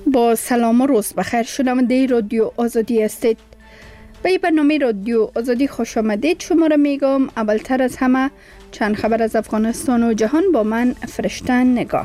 با سلام و روز بخیر. شنونده رادیو آزادی هستید. به برنامه رادیو آزادی خوش آمدید. شما را میگم. اولتر از همه چند خبر از افغانستان و جهان با من فرشته نگاه.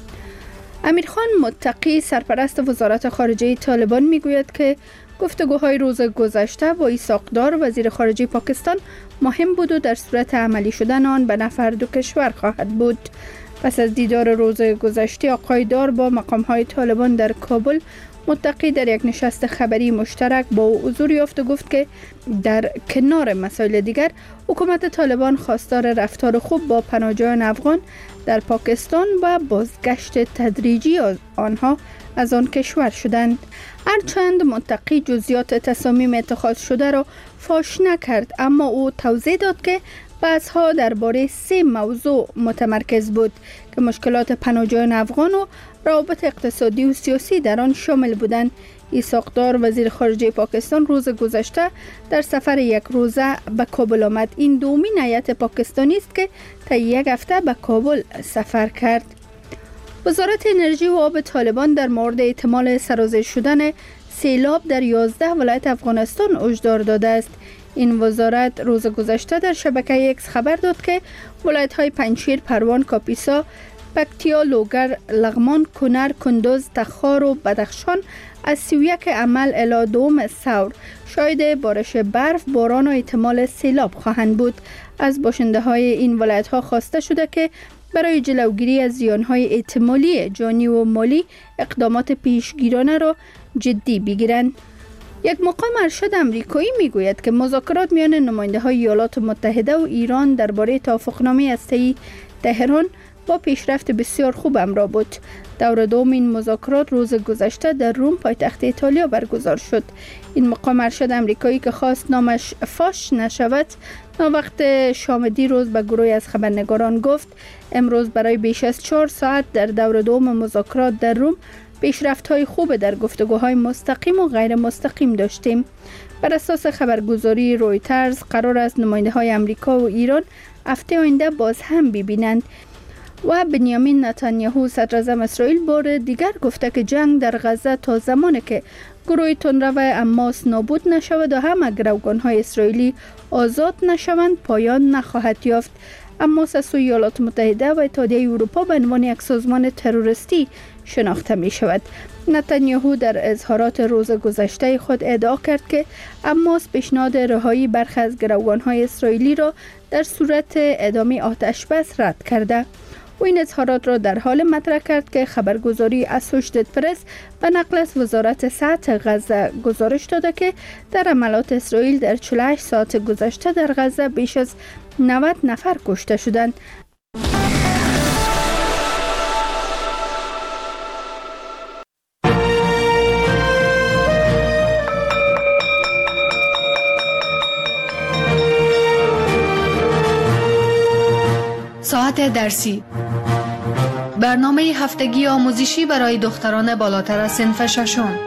امیرخان متقی سرپرست وزارت خارجه طالبان میگوید که گفتگوهای روز گذشته با اسحاق‌دار وزیر خارجه پاکستان مهم بود و در صورت عملی شدن آن به نفع دو کشور خواهد بود. پس از دیدار روز گذشته آقای دار با مقام‌های طالبان در کابل، متقی در یک نشست خبری مشترک با او حضور یافت و گفت که در کنار مسائل دیگر حکومت طالبان خواستار رفتار خوب با پناهجویان افغان در پاکستان و بازگشت تدریجی آنها از آن کشور شدند. هرچند متقی جزئیات تصامیم اتخاذ شده را فاش نکرد، اما او توضیح داد که بحث‌ها درباره 3 موضوع متمرکز بود که مشکلات پناهجویان افغان و روابط اقتصادی و سیاسی در آن شامل بودند. اسحاق‌دار وزیر خارجه پاکستان روز گذشته در سفر یک روزه به کابل آمد. این دومین هیئت پاکستانی است که طی یک هفته به کابل سفر کرد. وزارت انرژی و آب طالبان در مورد احتمال سرازیر شدن سیلاب در 11 ولایت افغانستان هشدار داده است. این وزارت روز گذشته در شبکه ایکس خبر داد که ولایت‌های پنجشیر، پروان، کاپیسا، پکتیا، لوگر، لغمان، کنر، کندوز، تخار و بدخشان از 31 عمل الی 2 ثور شاهد بارش برف، باران و احتمال سیلاب خواهند بود. از باشنده‌های این ولایت‌ها خواسته شده که برای جلوگیری از زیان‌های احتمالی جانی و مالی اقدامات پیشگیرانه را جدی بگیرند. یک مقام ارشد امریکایی میگوید که مذاکرات میان نماینده‌های ایالات متحده و ایران درباره توافقنامه هسته‌ای تهران با پیشرفت بسیار خوب همراه بود. دور دوم این مذاکرات روز گذشته در روم پایتخت ایتالیا برگزار شد. این مقام ارشد امریکایی که خواست نامش فاش نشود، وقت شام دیروز به گروهی از خبرنگاران گفت امروز برای بیش از 4 ساعت در دور دوم مذاکرات در روم پیشرفت‌های خوب در گفتگوهای مستقیم و غیر مستقیم داشتیم. بر اساس خبرگزاری رویترز قرار است نماینده‌های امریکا و ایران هفته آینده باز هم ببینند. و بنیامین نتانیاهو صدراعظم اسرائیل بار دیگر گفته که جنگ در غزه تا زمانی که گروه تندرو حماس نابود نشود و همه گروگان‌های اسرائیلی آزاد نشوند پایان نخواهد یافت. حماس از سوی ایالات متحده و اتحادیه اروپا به عنوان یک سازمان تروریستی شناخته می شود. نتانیاهو در اظهارات روز گذشته خود ادعا کرد که حماس پیشنهاد رهایی برخی از گروگان‌های اسرائیلی را در صورت ادامه آتش بس رد کرده. و این اظهارات را در حال مطرح کرد که خبرگزاری اسوشیتد پرس به نقل از وزارت صحت غزه گزارش داده که در عملات اسرائیل در 48 ساعت گذشته در غزه بیش از 90 نفر کشته شدند. ساعت درسی، برنامه هفتگی آموزشی برای دختران بالاتر از صنف ششم.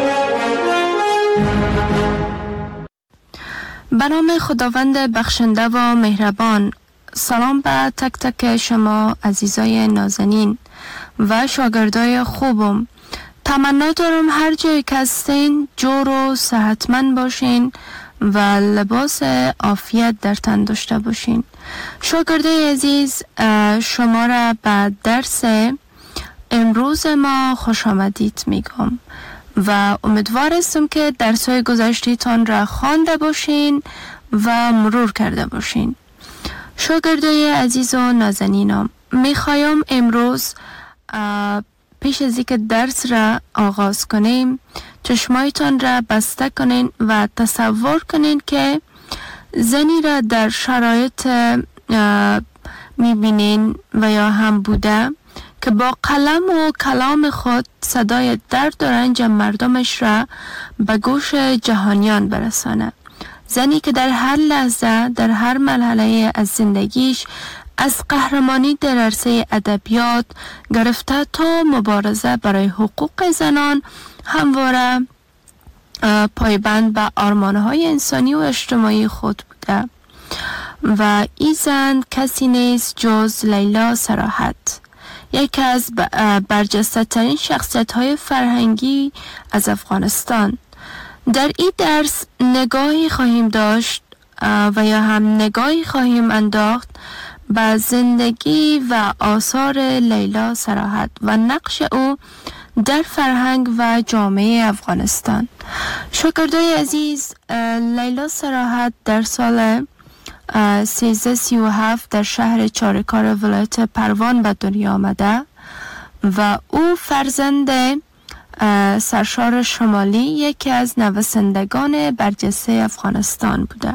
به نام خداوند بخشنده و مهربان. سلام به تک تک شما عزیزای نازنین و شاگردای خوبم. تمنا دارم هر جایی که هستین جور و صحتمند باشین و لباس عافیت در تن داشته باشین. شاگردای عزیز، شما را به درس امروز ما خوش آمدید میگم و امیدوار هستم که درس‌های گذشته‌تان را خوانده باشین و مرور کرده باشین. شاگردای عزیز و نازنینم، میخوایم امروز پیش از اینکه درس را آغاز کنیم چشمایتان را بسته کنین و تصور کنین که زنی را در شرایط میبینین و یا هم بوده که با قلم و کلام خود صدای درد و رنج مردمش را به گوش جهانیان برسانه. زنی که در هر لحظه در هر مرحله از زندگیش از قهرمانی در عرصه ادبیات گرفته تا مبارزه برای حقوق زنان همواره پایبند به آرمان‌های انسانی و اجتماعی خود بوده و این زن کسی نیست جز لیلا صراحت. یکی از برجسته ترین شخصیت های فرهنگی از افغانستان. در این درس نگاهی خواهیم داشت و یا هم نگاهی خواهیم انداخت به زندگی و آثار لیلا صراحت و نقش او در فرهنگ و جامعه افغانستان. شاگردای عزیز، لیلا صراحت در سال 1337 در شهر چارکار ولایت پروان به دنیا آمده و او فرزند سرشار شمالی، یکی از نویسندگان برجسته افغانستان بوده.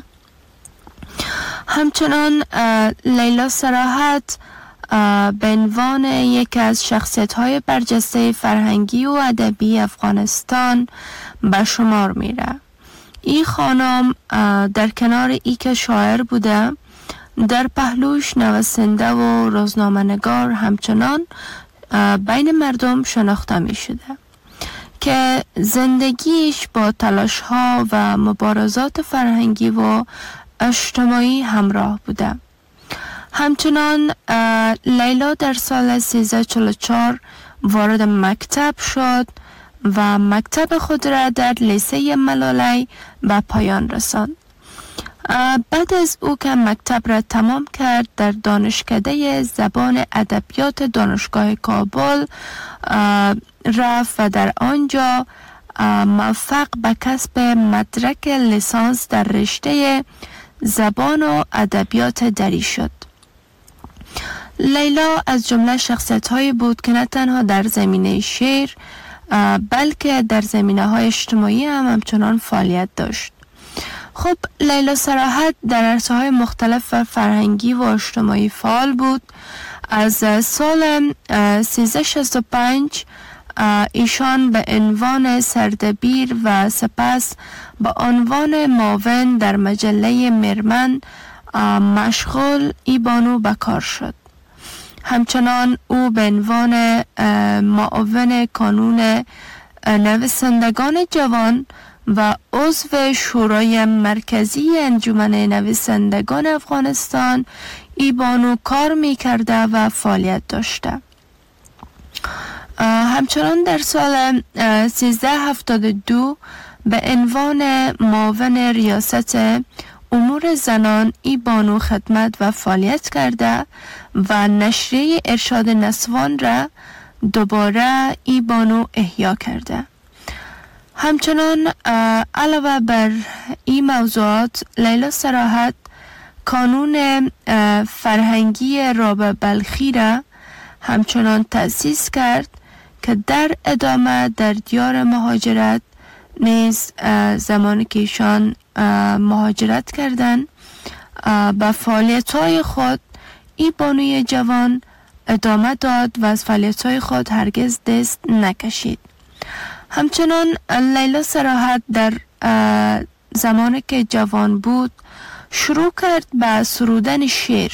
همچنان لیلا صراحت به عنوان یکی از شخصیت‌های برجسته فرهنگی و ادبی افغانستان به شمار میره. این خانم در کنار ای که شاعر بوده، در پهلوش نویسنده و روزنامه‌نگار همچنان بین مردم شناخته می شده که زندگیش با تلاش‌ها و مبارزات فرهنگی و اجتماعی همراه بوده. همچنان لیلا در سال 1344 وارد مکتب شد و مکتب خود را در لیسه ملالی به پایان رساند. بعد از او که مکتب را تمام کرد، در دانشکده زبان ادبیات دانشگاه کابل رفت و در آنجا موفق به کسب مدرک لیسانس در رشته زبان و ادبیات دری شد. لیلا از جمله شخصیت‌هایی بود که نه تنها در زمینه شعر بلکه در زمینه‌های اجتماعی هم همچنان فعالیت داشت. خب لیلا صراحت در عرصه‌های مختلف فرهنگی و اجتماعی فعال بود. از سال 1365 ایشان به عنوان سردبیر و سپس به عنوان معاون در مجله مرمن مشغول بانو به کار شد. همچنان او به عنوان معاون کانون نویسندگان جوان و عضو شورای مرکزی انجمن نویسندگان افغانستان بانو کار می کرده و فعالیت داشته. همچنان در سال 1372 به عنوان معاون ریاست امور زنان بانو خدمت و فعالیت کرده و نشریه ارشاد نسوان را دوباره بانو احیا کرده. همچنان علاوه بر این موضوعات، لیلا صراحت کانون فرهنگی رابعه بلخی را همچنان تأسیس کرد که در ادامه در دیار مهاجرت نیز زمانی که ایشان مهاجرت کردند به فعالیت‌های خود بانوی جوان ادامه داد و از فعالیت‌های خود هرگز دست نکشید. همچنان لیلا صراحت در زمانی که جوان بود شروع کرد به سرودن شعر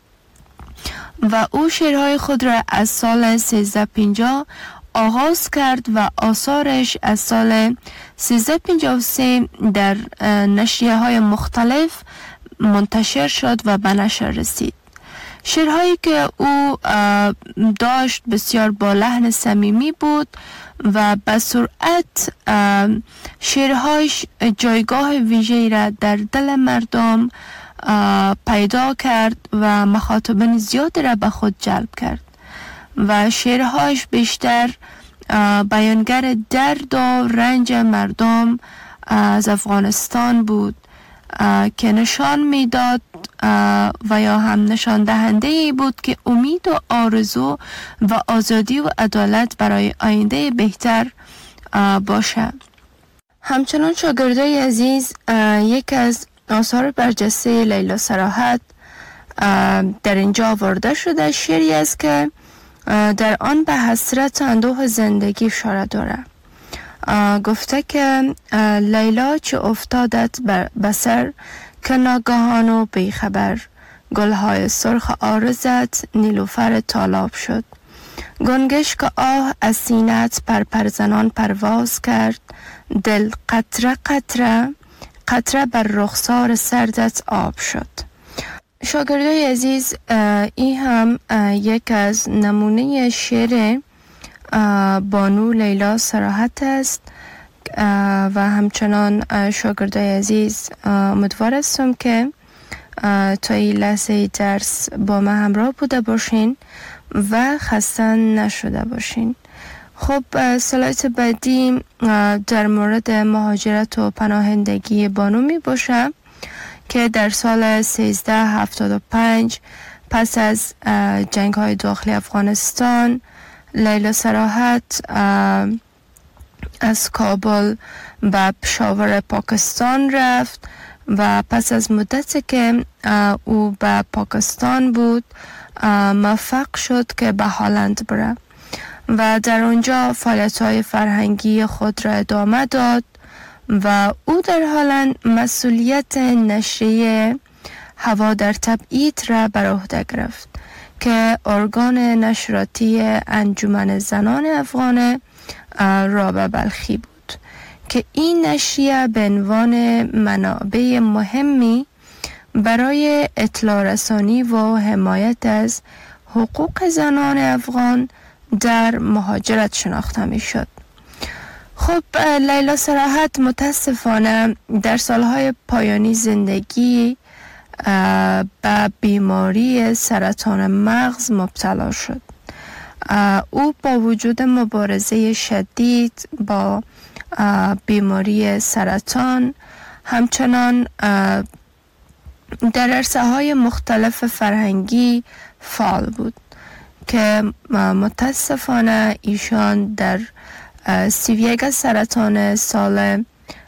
و او شعرهای خود را از سال 1350 آغاز کرد و آثارش از سال 1353 در نشریه های مختلف منتشر شد و به نشر رسید. شعرهایی که او داشت بسیار با لحن صمیمی بود و به سرعت شعرهایش جایگاه ویژه‌ای را در دل مردم پیدا کرد و مخاطبین زیادی را به خود جلب کرد و شعرهایش بیشتر بیانگر درد و رنج مردم از افغانستان بود که نشان میداد و یا هم نشان دهنده ای بود که امید و آرزو و آزادی و عدالت برای آینده بهتر باشه. همچنان شاگردای عزیز، یک از آثار برجسته لیلا صراحت در اینجا آورده شده شعری است که در آن به حسرت اندوه زندگی اشاره داره. گفته که لیلا چه افتادت به سر که ناگهان و بیخبر، گلهای سرخ عارضت نیلوفر تالاب شد. گنگش که آه از سینت پرزنان پرواز کرد، دل قطره قطره قطره بر رخسار سردت آب شد. شاگردای عزیز، این هم یک از نمونه شعر بانو لیلا صراحت است و همچنان شاگردای عزیز امیدوار هستم که تا این لحظه درس با ما همراه بوده باشین و خسته نشده باشین. خب سلایت بعدی در مورد مهاجرت و پناهندگی بانو می باشه که در سال 1375 پس از جنگ های داخلی افغانستان لیلا صراحت از کابل به پشاور پاکستان رفت و پس از مدتی که او به پاکستان بود موفق شد که به هلند بره و در آنجا فعالیت‌های فرهنگی خود را ادامه داد و او در هلند مسئولیت نشریه هوا در تبعید را بر عهده گرفت که ارگان نشراتی انجمن زنان افغان رابعه بلخی بود که این نشریه به عنوان منابع مهمی برای اطلاع رسانی و حمایت از حقوق زنان افغان در مهاجرت شناخته می شد. خب لیلا صراحت متاسفانه در سالهای پایانی زندگی به بیماری سرطان مغز مبتلا شد. او با وجود مبارزه شدید با بیماری سرطان همچنان در عرصه‌های مختلف فرهنگی فعال بود که متاسفانه ایشان در 31 سرطان سال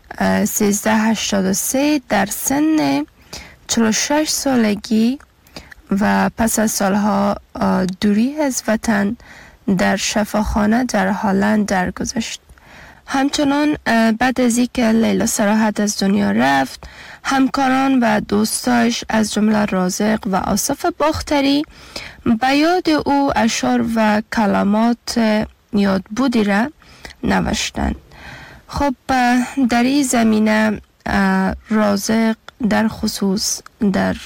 1383 در سن 46 سالگی و پس از سالها دوری از وطن در شفاخانه در هلند درگذشت. همچنان بعد از اینکه لیلا صراحت از دنیا رفت، همکاران و دوستاش از جمله رازق و آصف باختری به یاد او اشعار و کلمات یادبودی را نوشتند. خب در این زمینه رازق در خصوص در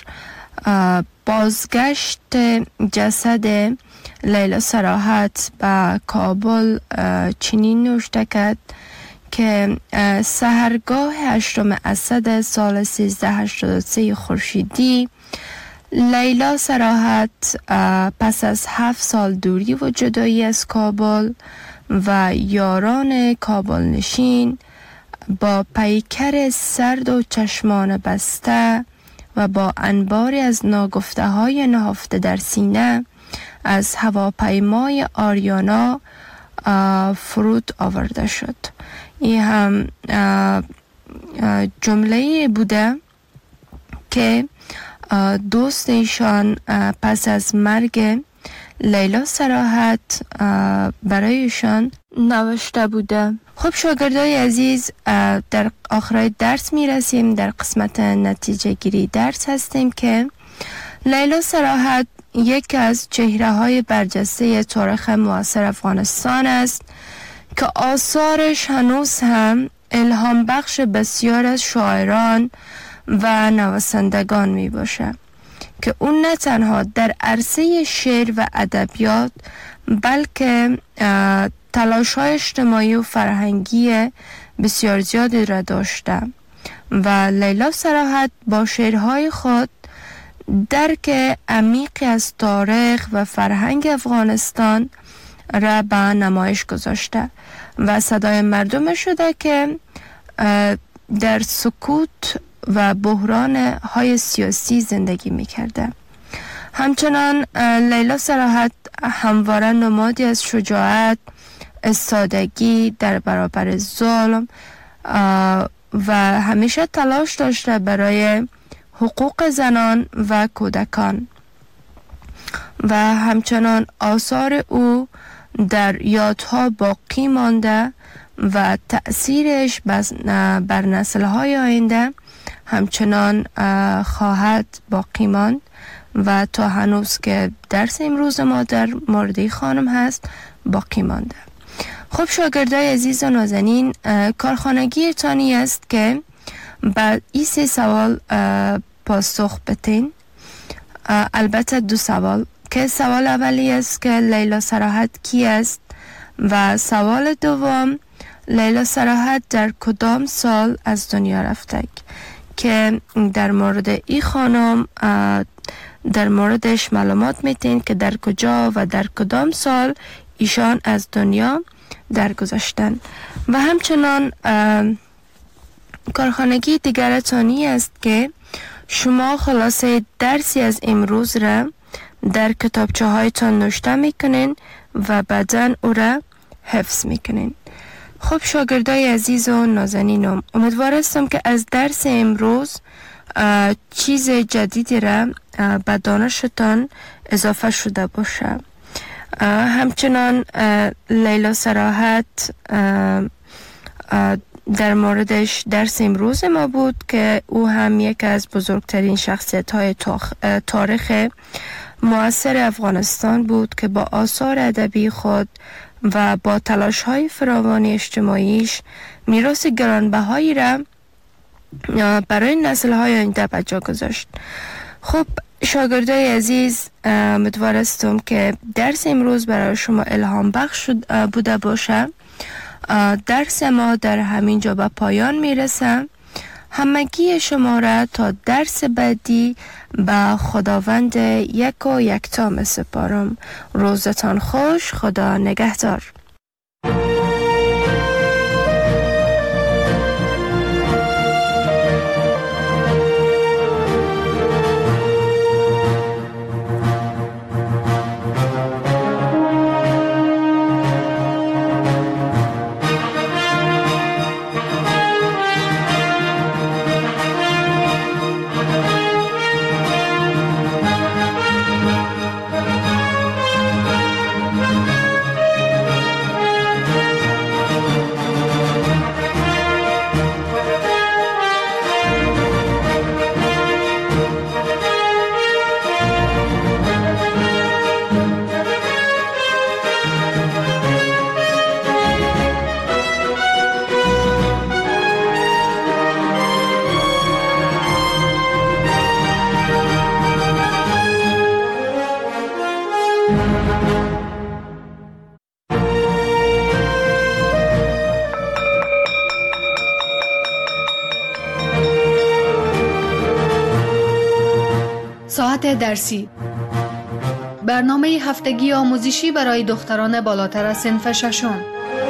بازگشت جسد لیلا صراحت به کابل چنین نوشته کرد که سحرگاه 8 اسد سال 1383 خورشیدی لیلا صراحت پس از 7 سال دوری و جدایی از کابل و یاران کابل نشین با پیکر سرد و چشمان بسته و با انباری از ناگفته های نهفته در سینه از هواپیمای آریانا فرود آورده شد. این هم جمله بوده که دوست ایشان پس از مرگ لیلا صراحت برایشان نوشته بوده. خب شاگردای عزیز، در آخر درس می رسیم. در قسمت نتیجه گیری درس هستیم که لیلا صراحت یک از چهره های برجسته تاریخ معاصر افغانستان است که آثارش هنوز هم الهام بخش بسیار از شاعران و نویسندگان می باشه که اون نه تنها در عرصه شعر و ادبیات بلکه تلاش‌های اجتماعی و فرهنگی بسیار زیادی را داشته و لیلا صراحت با شعرهای خود درک عمیقی از تاریخ و فرهنگ افغانستان را به نمایش گذاشته و صدای مردم شده که در سکوت و بحران های سیاسی زندگی می کرده. همچنان لیلا صراحت همواره نمادی از شجاعت، استادگی در برابر ظلم و همیشه تلاش داشته برای حقوق زنان و کودکان و همچنان آثار او در یادها باقی مانده و تأثیرش بر نسل‌های آینده همچنان خواهد باقی ماند و تا هنوز که درس امروز ما در مورد خانم هست باقی مانده. خب شاگردای عزیز و نازنین، کارخانگی تانی است که بعد این 3 سوال پاسخ بتین البته دو سوال که سوال اولی است که لیلا صراحت کی است و سوال دوم لیلا صراحت در کدام سال از دنیا رفته که در مورد این خانم در موردش معلومات میتین که در کجا و در کدام سال ایشان از دنیا درگذشتن و همچنان کارخانگی دیگرتانی است که شما خلاصه درسی از امروز را در کتابچه هایتان نوشته میکنین و بعداً او را حفظ میکنین. خب شاگردای عزیز و نازنینم، امیدوار هستم که از درس امروز چیز جدیدی را به دانشتان اضافه شده باشه. همچنان لیلا صراحت در موردش درس امروز ما بود که او هم یک از بزرگترین شخصیت های تاریخ معاصر افغانستان بود که با آثار ادبی خود و با تلاش های فراوان اجتماعیش میراث گرانبهایی را برای نسل های آینده به جا گذاشت. خب شاگردای عزیز، امیدوار هستم که درس امروز برای شما الهام بخش بوده باشه. درس ما در همین جا به پایان میرسه. همگی شما را تا درس بعدی به خداوند یک و یکتا می سپارم. روزتان خوش، خدا نگهدار. ساعت درسی، برنامه هفتگی آموزشی برای دختران بالاتر از صنف ششم.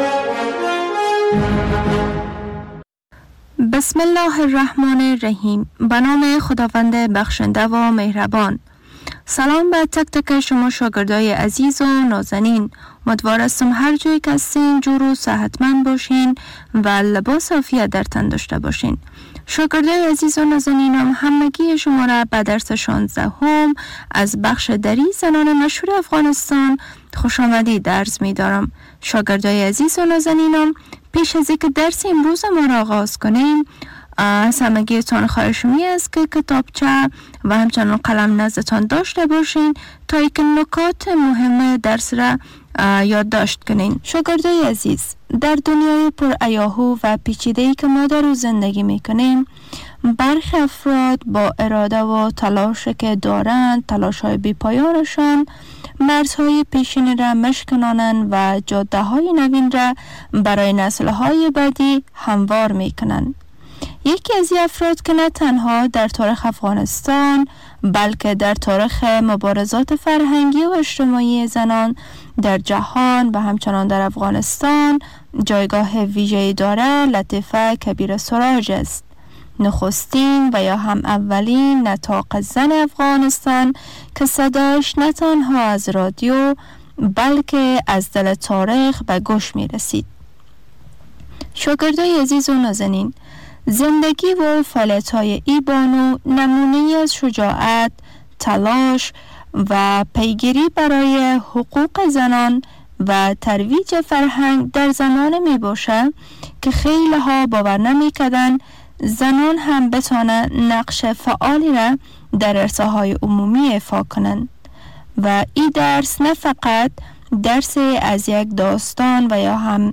بسم الله الرحمن الرحیم. به نام خداوند بخشنده و مهربان. سلام به تک تک شما شاگردای عزیز و نازنین. امیدوار هستم هر جایی که هستین جور و صحتمند باشین و لباس عافیت در تن داشته باشین. شاگردای عزیز و نازنینم، همگی شما را به درس 16 از بخش دری زنان مشهور افغانستان خوش آمدید عرض می دارم. شاگردای عزیز و نازنینم، پیش از اینکه درس امروز ما را آغاز کنیم، از همگیتان خواهش می است که کتابچه و همچنان قلم نزدتان داشته باشین تا اینکه نکات مهم درس را یادداشت کنین. شاگردای عزیز، در دنیای پر ایاهو و پیچیده‌ای که ما در او زندگی میکنیم، برخی افراد با اراده و تلاشی که دارند، تلاش‌های بی‌پایانشان مرزهای پیشین را مشکنانند و جاده‌های نوین را برای نسل‌های بعدی هموار میکنند. یکی از این افراد که نه تنها در تاریخ افغانستان بلکه در تاریخ مبارزات فرهنگی و اجتماعی زنان در جهان و همچنان در افغانستان جایگاه ویژه‌ای داره، لطیفه کبیر سراج است. نخستین و یا هم اولین نطاق زن افغانستان که صداش نه تنها از رادیو بلکه از دل تاریخ به گوش می رسید. شاگردای عزیز و نازنین، زندگی و فعالیت‌های ای بانو نمونه‌ای از شجاعت، تلاش و پیگیری برای حقوق زنان و ترویج فرهنگ در زمانه می باشه که خیلی ها باور نمی کردن زنان هم بتانه نقش فعالی را در عرصه‌های عمومی ایفا کنند و این درس نه فقط درسی از یک داستان و یا هم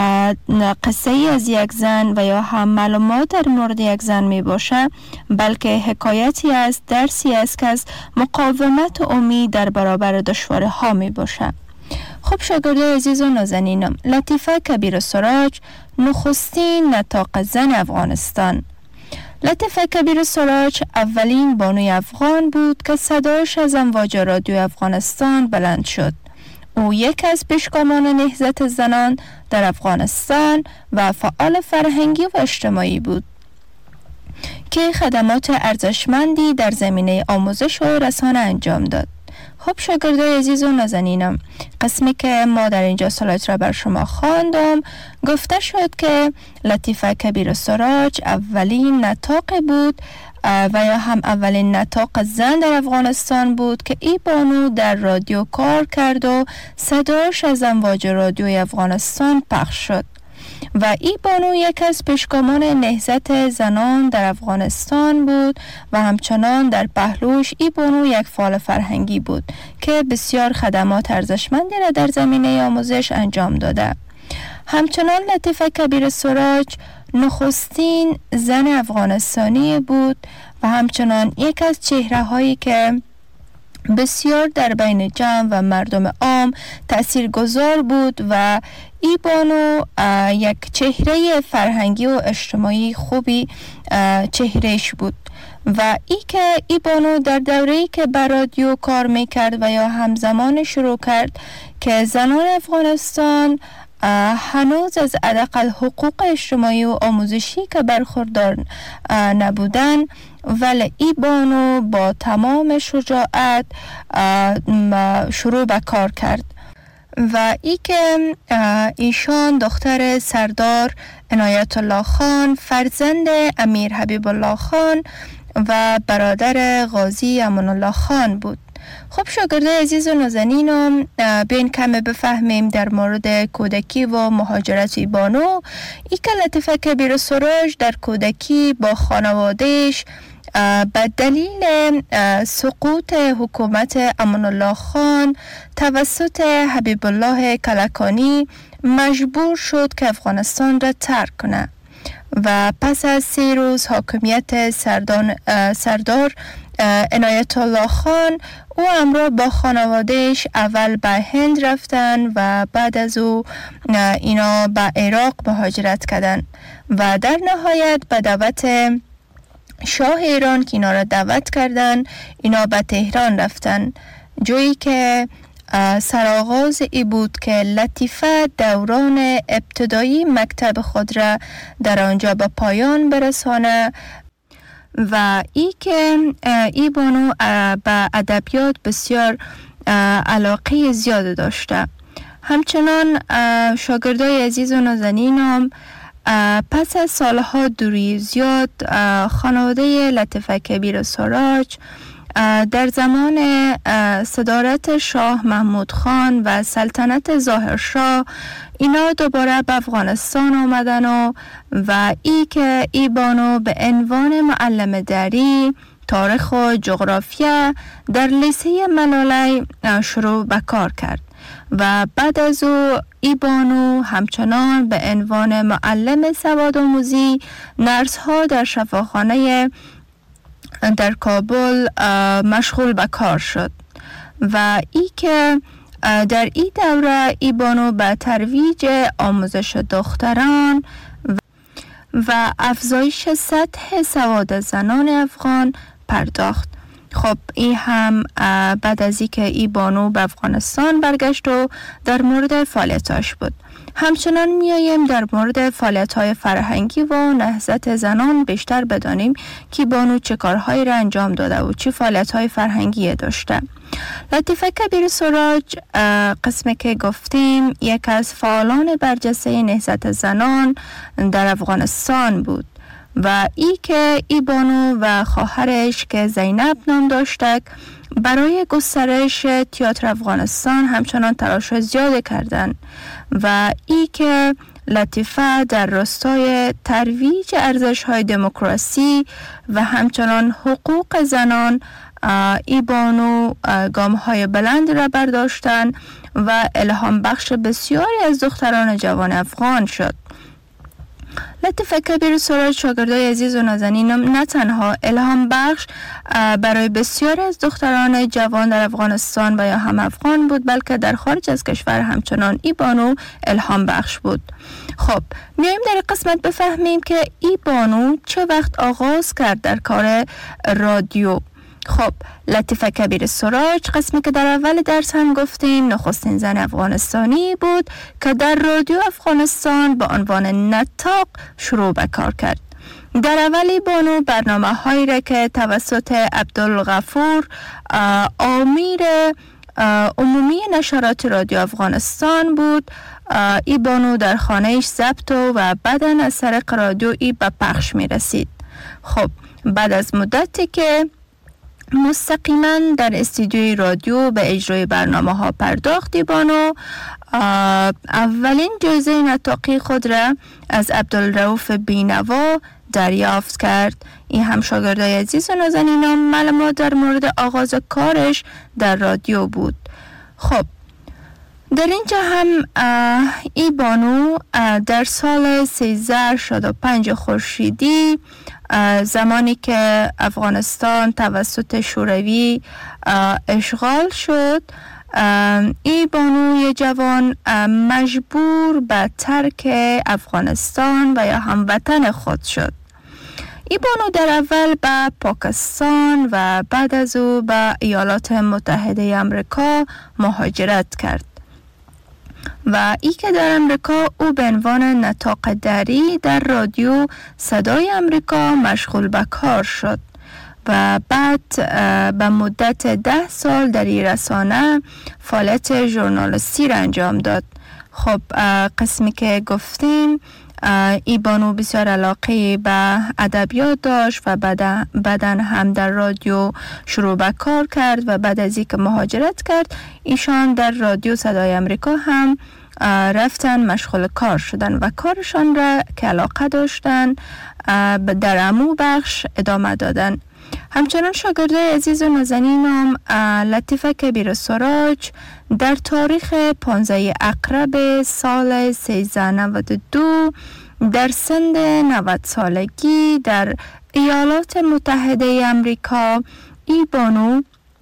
قصه از یک زن و یا هم معلومات در مورد یک زن می باشه، بلکه حکایتی است، درسی است که از مقاومت و امید در برابر دشواری ها می باشه. خب شاگردای عزیز و نازنینم، لطیفه کبیر سراج نخستین نطاق زن افغانستان. لطیفه کبیر سراج اولین بانوی افغان بود که صدایش از امواج رادیو افغانستان بلند شد. او یک از پیشگامان نهضت زنان در افغانستان و فعال فرهنگی و اجتماعی بود که خدمات ارزشمندی در زمینه آموزش و رسانه انجام داد. خب شاگردای عزیز و نازنینم، قسمی که ما در اینجا سلایت را بر شما خواندم، گفته شد که لطیفه کبیر سراج اولین نطاق بود و یا هم اولین نطاق زن در افغانستان بود که ای بانو در رادیو کار کرد و صداش از امواج رادیوی افغانستان پخش شد و ای بانو یک از پیشگامان نهضت زنان در افغانستان بود و همچنان در پهلوش ای بانو یک فعال فرهنگی بود که بسیار خدمات ارزشمندی را در زمینه آموزش انجام داده. همچنان لطیفه کبیر سراج نخستین زن افغانستانی بود و همچنان یک از چهره هایی که بسیار در بین جمع و مردم عام تاثیرگذار بود و ای بانو یک چهره فرهنگی و اجتماعی خوبی چهرهش بود و ای بانو در دوره‌ای که بر رادیو کار میکرد و یا همزمان شروع کرد که زنان افغانستان هنوز از حداقل حقوق اجتماعی و آموزشی که برخوردار نبودن، ولی ای بانو با تمام شجاعت شروع به کار کرد و که ایشان دختر سردار عنایت الله خان، فرزند امیر حبیب الله خان و برادر غازی امان الله خان بود. خب شاگردای عزیز و نازنینم، بیاین کمی بفهمیم در مورد کودکی و مهاجرت ای بانو. ای که لطیفه کبیر سراج در کودکی با خانوادهش به دلیل سقوط حکومت امان الله خان توسط حبیب الله کلکانی مجبور شد که افغانستان را ترک کنه و پس از 3 روز حاکمیت سردار عنایت الله خان، او همراه با خانوادهش اول به هند رفتن و بعد از او اینا به عراق مهاجرت کردن و در نهایت به دعوت شاه ایران که اینا را دعوت کردن، اینا به تهران رفتن، جایی که سرآغاز ای بود که لطیفه دوران ابتدایی مکتب خود را در آنجا به پایان برسانه و ای بانو به ادبیات بسیار علاقه زیاد داشته. همچنان شاگردای عزیز و نازنینم، پس از سالها دوری زیاد خانواده لطیفه کبیر سراج در زمان صدارت شاه محمود خان و سلطنت ظاهرشاه اینا دوباره به افغانستان آمدن و ای بانو به عنوان معلم دری تاریخ و جغرافیا در لیسه ملالی شروع به کار کرد و بعد از او ای بانو همچنان به عنوان معلم سوادآموزی نرس ها در شفاخانه در کابل مشغول به کار شد و که در این دوره ای بانو به ترویج آموزش دختران و افزایش سطح سواد زنان افغان پرداخت. خب این هم بعد از اینکه ای بانو به افغانستان برگشت و در مورد فعالیتاش بود. همچنان میاییم در مورد فعالیت‌های فرهنگی و نهضت زنان بیشتر بدانیم که بانو چه کارهایی را انجام داده و چه فعالیت‌های فرهنگی داشته. لطیفه کبیر سراج قسمی که گفتیم یک از فعالان برجسته نهضت زنان در افغانستان بود و ای بانو و خواهرش که زینب نام داشتک برای گسترش تئاتر افغانستان همچنان تلاش زیاد کردند و که لطیفه در راستای ترویج ارزش‌های دموکراسی و همچنان حقوق زنان ای بانو گام های بلند را برداشتند و الهام بخش بسیاری از دختران جوان افغان شد. لطیفه کبیر سراج شاگردای عزیز و نازنینم نه تنها الهام بخش برای بسیاری از دختران جوان در افغانستان و یا هم افغان بود، بلکه در خارج از کشور همچنان ای بانو الهام بخش بود. خب میایم در قسمت بفهمیم که ای بانو چه وقت آغاز کرد در کار رادیو. خب لطیفه کبیر سراج، قسمی که در اول درس هم گفتیم، نخستین زن افغانستانی بود که در رادیو افغانستان با عنوان نطاق شروع به کار کرد. در اولی بانو برنامه هایی را که توسط عبدالغفور آمیر عمومی نشرات رادیو افغانستان بود، ای بانو در خانهش ضبط و بعداً از طریق رادیو ای به پخش می رسید. خب بعد از مدتی که مستقیما در استودیوی رادیو به اجرای برنامه ها پرداخت، بانو اولین جایزه نطاقی خود را از عبدالرؤوف بینوا دریافت کرد. این هم شاگردای عزیز و نازنینم معلومات در مورد آغاز کارش در رادیو بود. خب در اینجا هم ای بانو در سال 1365 خورشیدی، زمانی که افغانستان توسط شوروی اشغال شد، ای بانوی جوان مجبور به ترک افغانستان و یا هموطن خود شد. ای بانو در اول به پاکستان و بعد از او به ایالات متحده آمریکا مهاجرت کرد و ای که در امریکا او به عنوان نطاق دری در رادیو صدای امریکا مشغول به کار شد و بعد به مدت 10 سال در این رسانه فعالیت ژورنالیستی را انجام داد. خب قسمی که گفتیم، ای بانو بسیار علاقه به ادبیات داشت و بعداً هم در رادیو شروع به کار کرد و بعد از اینکه مهاجرت کرد، ایشان در رادیو صدای امریکا هم رفتن مشغول کار شدن و کارشان را که علاقه داشتن در امو بخش ادامه دادن. همچنان شاگردای عزیز و نازنینم، لطیفه کبیر سراج در تاریخ 15 اقرب سال 1392 در سن 90 سالگی در ایالات متحده آمریکا، ای بانو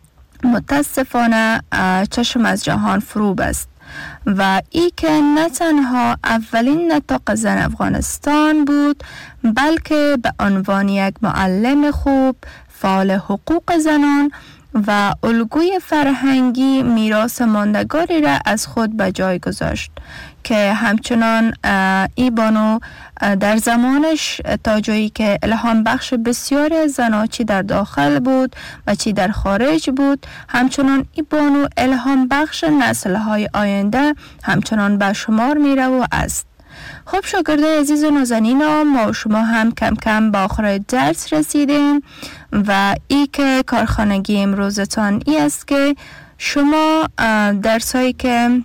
متاسفانه چشم از جهان فرو بست و ای که نه تنها اولین نطاق زن افغانستان بود، بلکه به عنوان یک معلم خوب، فعال حقوق زنان و الگوی فرهنگی میراث ماندگاری را از خود به جای گذاشت که همچنان ای بانو در زمانش تا جایی که الهام بخش بسیاری از زنها چی در داخل بود و چی در خارج بود، همچنان ای بانو الهام بخش نسل‌های آینده همچنان به شمار میره و است. خب شاگردای عزیز و نازنینم، ما و شما هم کم کم به آخر درس رسیدیم و ای که کارخانگی امروزتان ای است که شما درسایی که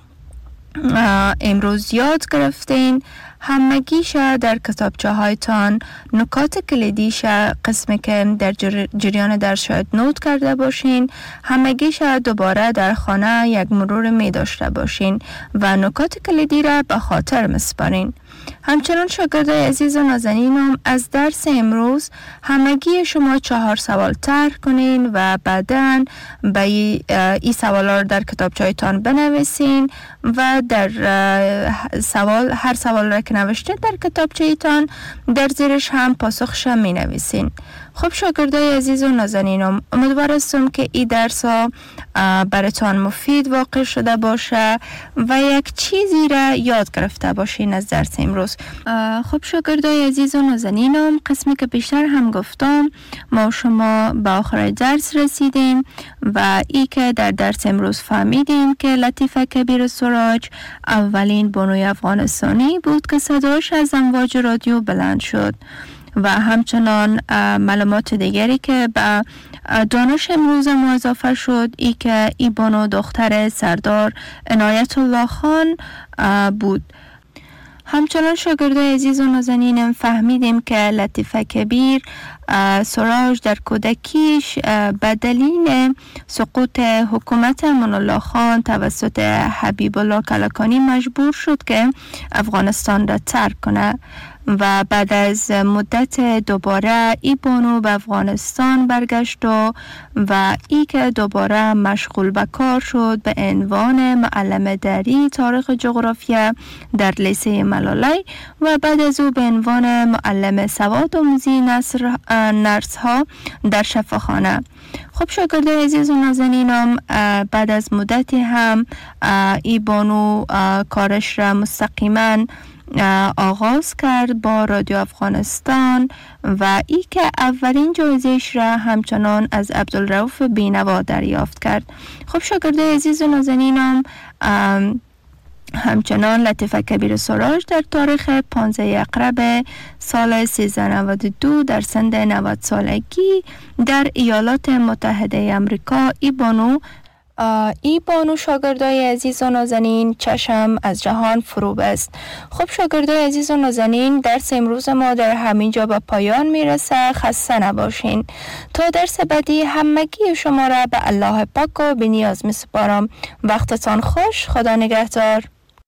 امروز یاد گرفتین همگیش در کتابچه هایتان نکات کلیدیش، قسمی که در جریان درس شاید نوت کرده باشین، همگیش دوباره در خانه یک مرور می داشته باشین و نکات کلیدی را به خاطر مسپارین. همچنان شاگردای عزیز و نازنینم، از درس امروز همگی شما 4 سوال طرح کنین و بعداً به این سوالا رو در کتابچه‌تان بنویسین و در هر سوال را که نوشته در کتابچه‌تان در زیرش هم پاسخش می نویسین. خب شاگردای عزیز و نازنینم، امیدوار هستم که این درس ها براتان مفید واقع شده باشه و یک چیزی را یاد گرفته باشین از درس امروز. خب شاگردای عزیز و نازنینم، قسمی که بیشتر هم گفتم، ما شما به آخر درس رسیدیم و ای که در درس امروز فهمیدیم که لطیفه کبیر سراج اولین بانوی افغانستانی بود که صداش از امواج رادیو بلند شد و همچنان معلومات دیگری که به دانش امروز ما اضافه شد، ای که ای بانو دختر سردار عنایت الله خان بود. همچنان شاگردای عزیز و نازنینم فهمیدیم که لطیفه کبیر سراج در کودکیش به دلیل سقوط حکومت امان الله خان توسط حبیب الله کلکانی مجبور شد که افغانستان را ترک کنه و بعد از مدت دوباره ای بانو به افغانستان برگشت و ای که دوباره مشغول به کار شد به عنوان معلم دری تاریخ جغرافیا در لیسه ملالی و بعد از او به عنوان معلم سواد آموزی نرس ها در شفاخانه. خب شاگردای عزیز و نازنینم بعد از مدتی هم ای بانو کارش را مستقیما آغاز کرد با رادیو افغانستان و ای که اولین جایزه‌اش را همچنان از عبدالرؤوف بینوا دریافت کرد. خب شاگردای عزیز و نازنینم همچنان لطیفه کبیر سراج در تاریخ 15 اقرب سال 1392 در سن 90 سالگی در ایالات متحده آمریکا ای بانو شاگردای عزیز و نازنین چشم از جهان فرو بست. خب شاگردای عزیز و نازنین درس امروز ما در همین جا به پایان میرسه. خسته نباشین. تا درس بعدی همگی شما را به الله پاک و به نیاز می سپارم. وقتتان خوش. خدا نگهدار.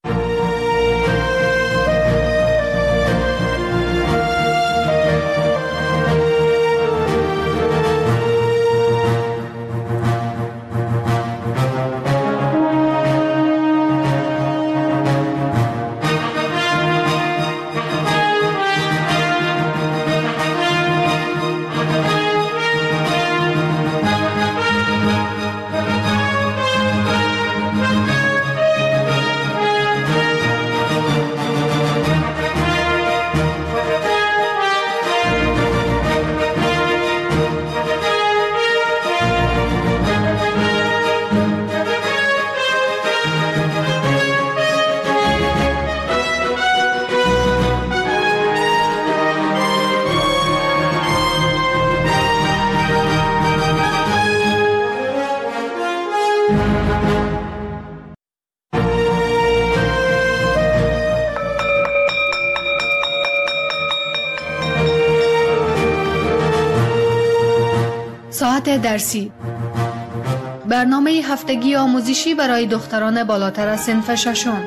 ساعت درسی، برنامه هفتگی آموزشی برای دختران بالاتر از صنف ششم.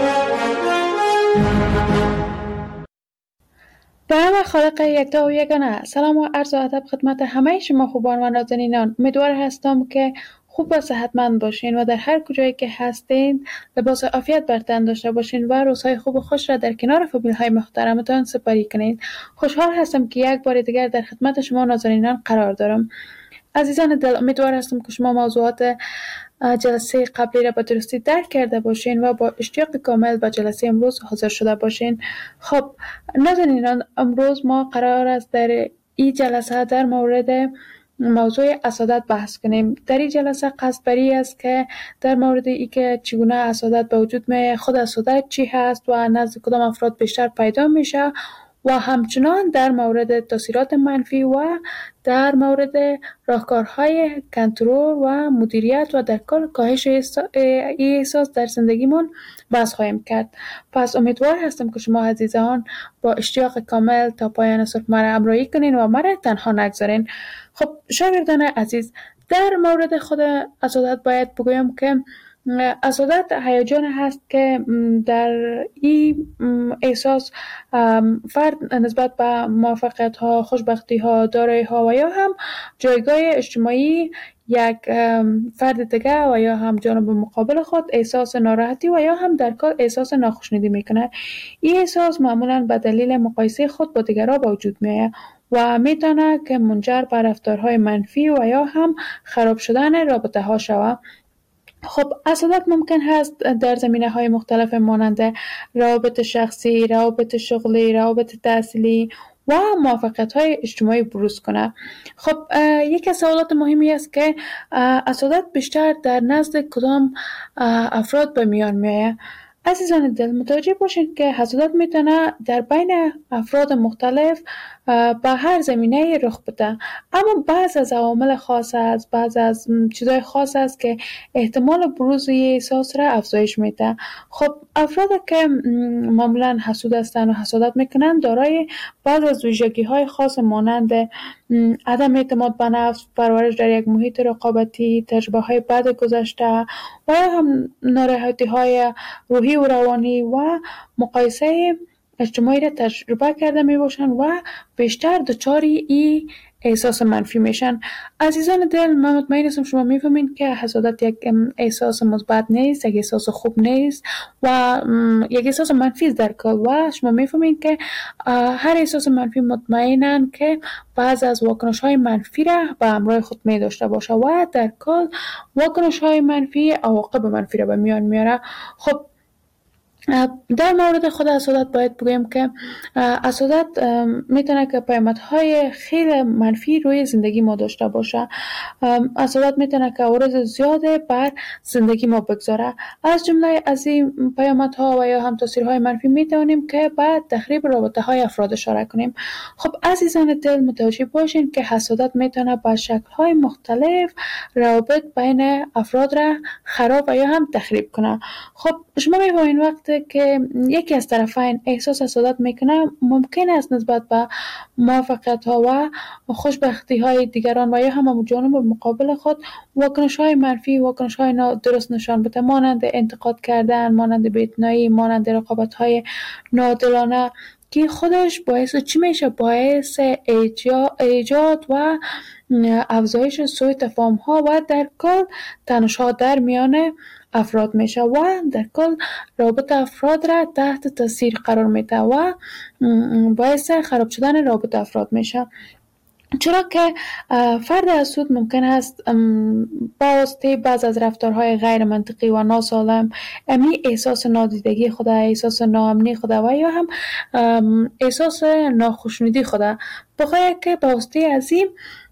به نام خالق یکتا و یگانه. سلام و عرض ادب خدمت همه شما خوبان و نازنینان. امیدوار هستم که خوب و صحتمند باشین و در هر کجایی که هستین لباس عافیت بر تن داشته باشین و روزهای خوب و خوش را در کنار فامیل های محترمتان سپری کنین. خوشحال هستم که یک بار دیگر در خدمت شما نازنینان قرار دارم. عزیزان دل، امیدوار هستم که شما موضوعات جلسه قبلی را به درستی درک کرده باشین و با اشتیاق کامل به جلسه امروز حاضر شده باشین. خب نازنینان، امروز ما قرار است در این جلسه در مورد موضوع حسادت بحث کنیم. در این جلسه قصد بری است که در مورد ای که چگونه حسادت به وجود میاد، خود حسادت چی هست و نزد کدام افراد بیشتر پیدا میشه و همچنان در مورد تاثیرات منفی و در مورد راهکارهای کنترل و مدیریت و در کل کاهش احساس در زندگیمون بحث خواهیم کرد. پس امیدوار هستم که شما عزیزان با اشتیاق کامل تا پایان صبح مرا همراهی کنین و مرا تنها نگذارین. خب شاگردان عزیز، در مورد خود حسادت باید بگویم که حسادت هیجان هست که در این احساس فرد نسبت به موفقیت ها، خوشبختی ها، دارایی ها و یا هم جایگاه اجتماعی یک فرد دیگه و یا هم جانب مقابل خود احساس ناراحتی و یا هم در کل احساس ناخوشنودی میکنه. این احساس معمولا به دلیل مقایسه خود با دیگران به وجود میاد و میتونه که منجر به رفتارهای منفی و یا هم خراب شدن رابطه ها شود. خب حسادت ممکن هست در زمینه‌های مختلف مانند روابط شخصی، روابط شغلی، روابط تحصیلی و موفقیت‌های اجتماعی بروز کنه. خب یک از سوالات مهمی است که حسادت بیشتر در نزد کدام افراد به میان میاد. عزیزان دل متوجه باشید که حسادت میتونه در بین افراد مختلف به هر زمینه رخ بده، اما بعض از عوامل خاص است، بعض از چیزای خاص است که احتمال بروز این احساس را افزایش میده. خب افرادی که معمولا حسود هستند و حسادت میکنند دارای بعض از ویژگی های خاص مانند عدم اعتماد به نفس، پرورش در یک محیط رقابتی، تجربه های بد گذشته و یا هم ناراحتی های روحی و روانی و مقایسه اجتماعی را تجربه کرده می باشند و بیشتر دچاری ای احساس منفی میشن. عزیزان دل، من مطمئن هستم شما میفهمین که حسادت یک احساس مثبت نیست، یک احساس خوب نیست و یک احساس منفی است در کل و شما میفهمین که هر احساس منفی مطمئنن که بعض از واکنش های منفی را به همراه خود می داشته باشه و در کل واکنش های منفی عواقب منفی را به میان میاره. خب در مورد خود حسادت باید بگویم که حسادت میتونه که پیامدهای خیلی منفی روی زندگی ما داشته باشه. حسادت میتونه که عوارض زیاده بر زندگی ما بگذاره. از جمله از این پیامدها و یا هم تاثیرهای منفی میتونیم که بعد تخریب رابطه های افراد اشاره کنیم. خب عزیزان دل متوجه باشین که حسادت میتونه با شکل‌های مختلف روابط بین افراد را خراب و یا هم تخریب کنه. خب شما می‌بینید وقتی که یکی از طرفین احساس حسادت میکنه ممکن است نسبت به موفقیت‌ها و خوشبختی‌های دیگران و یا هم جانب مقابل خود واکنش‌های منفی، واکنش‌های نادرست نشان بده، مانند انتقاد کردن، مانند بی‌اعتنایی، مانند رقابت‌های ناعادلانه که خودش باعث چی میشه؟ باعث ایجاد و افزایش سوء تفاهم‌ها و در کل تنش‌ها در میان افراد میشه و در کل رابط افراد را تحت تاثیر قرار میده و باعث خراب شدن رابط افراد میشه. چرا که فرد حسود ممکن است با واسطه بعض از رفتارهای غیر منطقی و ناسالم امی احساس نادیدگی خود، احساس ناامنی خود و یا هم احساس ناخوشنودی خود بخواهد که با واسطه از این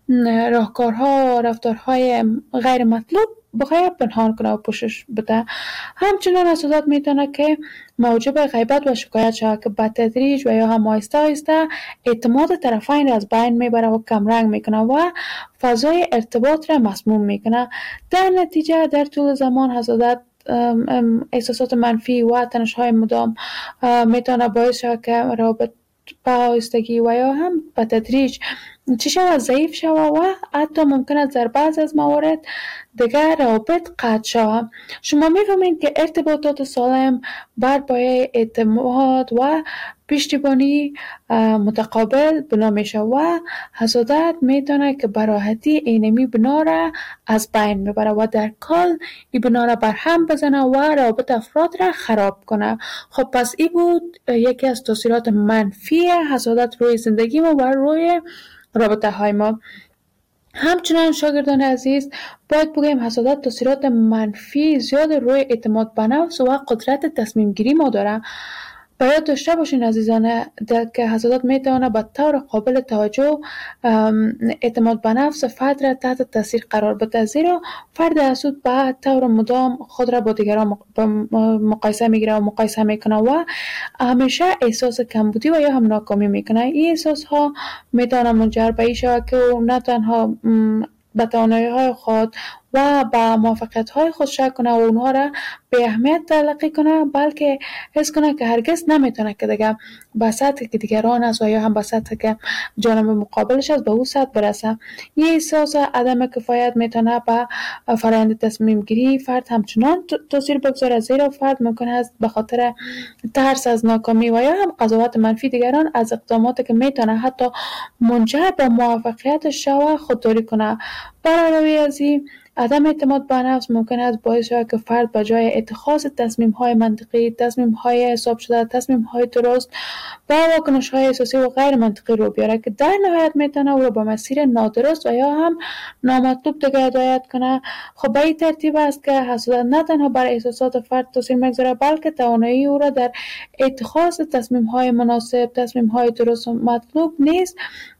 راهکارها و رفتارهای غیر مطلوب بخواهد پنهان کنه و پوشش بده. همچنان حسادت میتونه که موجب غیبت و شکایت شود که به تدریج و یا هم آهسته آهسته اعتماد طرفین را از بین میبره و کمرنگ میکنه و فضای ارتباط را مسموم میکنه. در نتیجه در طول زمان حسادت احساسات منفی و تنش‌های مدام میتونه باعث شود که روابط به آهستگی و یا هم به تدریج چی شود؟ ضعیف شود و حتی ممکن است در بعض از موارد دیگر روابط قطع شود. شما می‌فهمید که ارتباطات سالم بر پایه اعتماد و پشتیبانی متقابل بنا میشه و حسادت میتونه که به راحتی اینمی بنا را از بین میبره و در کل این بنا را بر هم بزنه و روابط افراد را خراب کنه. خب پس این بود یکی از تاثیرات منفی حسادت روی زندگی ما و روی رابطه های ما. همچنان شاگردان عزیز باید بگویم حسادت تاثیرات منفی زیاد روی اعتماد به نفس و قدرت تصمیم گیری ما داره. باید داشته باشین عزیزان که حسادت میتونه به طور قابل توجه اعتماد به نفس فرد را تحت تاثیر قرار بده، زیرا فرد حسود به طور مدام خود را با دیگران مقایسه میگیره و مقایسه میکنه و همیشه احساس کمبودی و یا هم ناکامی میکنه. این احساس ها میتونه منجر به این شود که نه تنها به توانایی‌های خود و به موفقیت‌های خود شک کنه و اونها را به اهمیت تلقی کنه، بلکه حس کنه که هرگز نمیتونه که دیگه به سطحی که دیگران است و یا هم به سطحی که جانب مقابلش است به اون سطح برسه. این احساس عدم کفایت میتونه به فرآیند تصمیم گیری فرد همچنان تاثیر بگذاره، زیرا فرد ممکن است به خاطر ترس از ناکامی و یا هم قضاوت منفی دیگران از اقداماتی که میتونه حتی منجر به موفقیتش شود خودداری کنه. برای از این عدم اعتماد به نفس ممکن است باعث شود که فرد به جای اتخاذ تصمیم‌های منطقی، تصمیم‌های حساب شده، تصمیم‌های درست با واکنش‌های احساسی و غیر منطقی رو بیاره که در نهایت میتونه او را به مسیر نادرست و یا هم نامطلوب دیگه هدایت کنه. خب به این ترتیب است که حسادت نه تنها بر احساسات فرد تاثیر میگذاره، بلکه توانایی او را در اتخاذ تصمیم‌های مناسب، تصمیم‌های درست و مطلوب نیست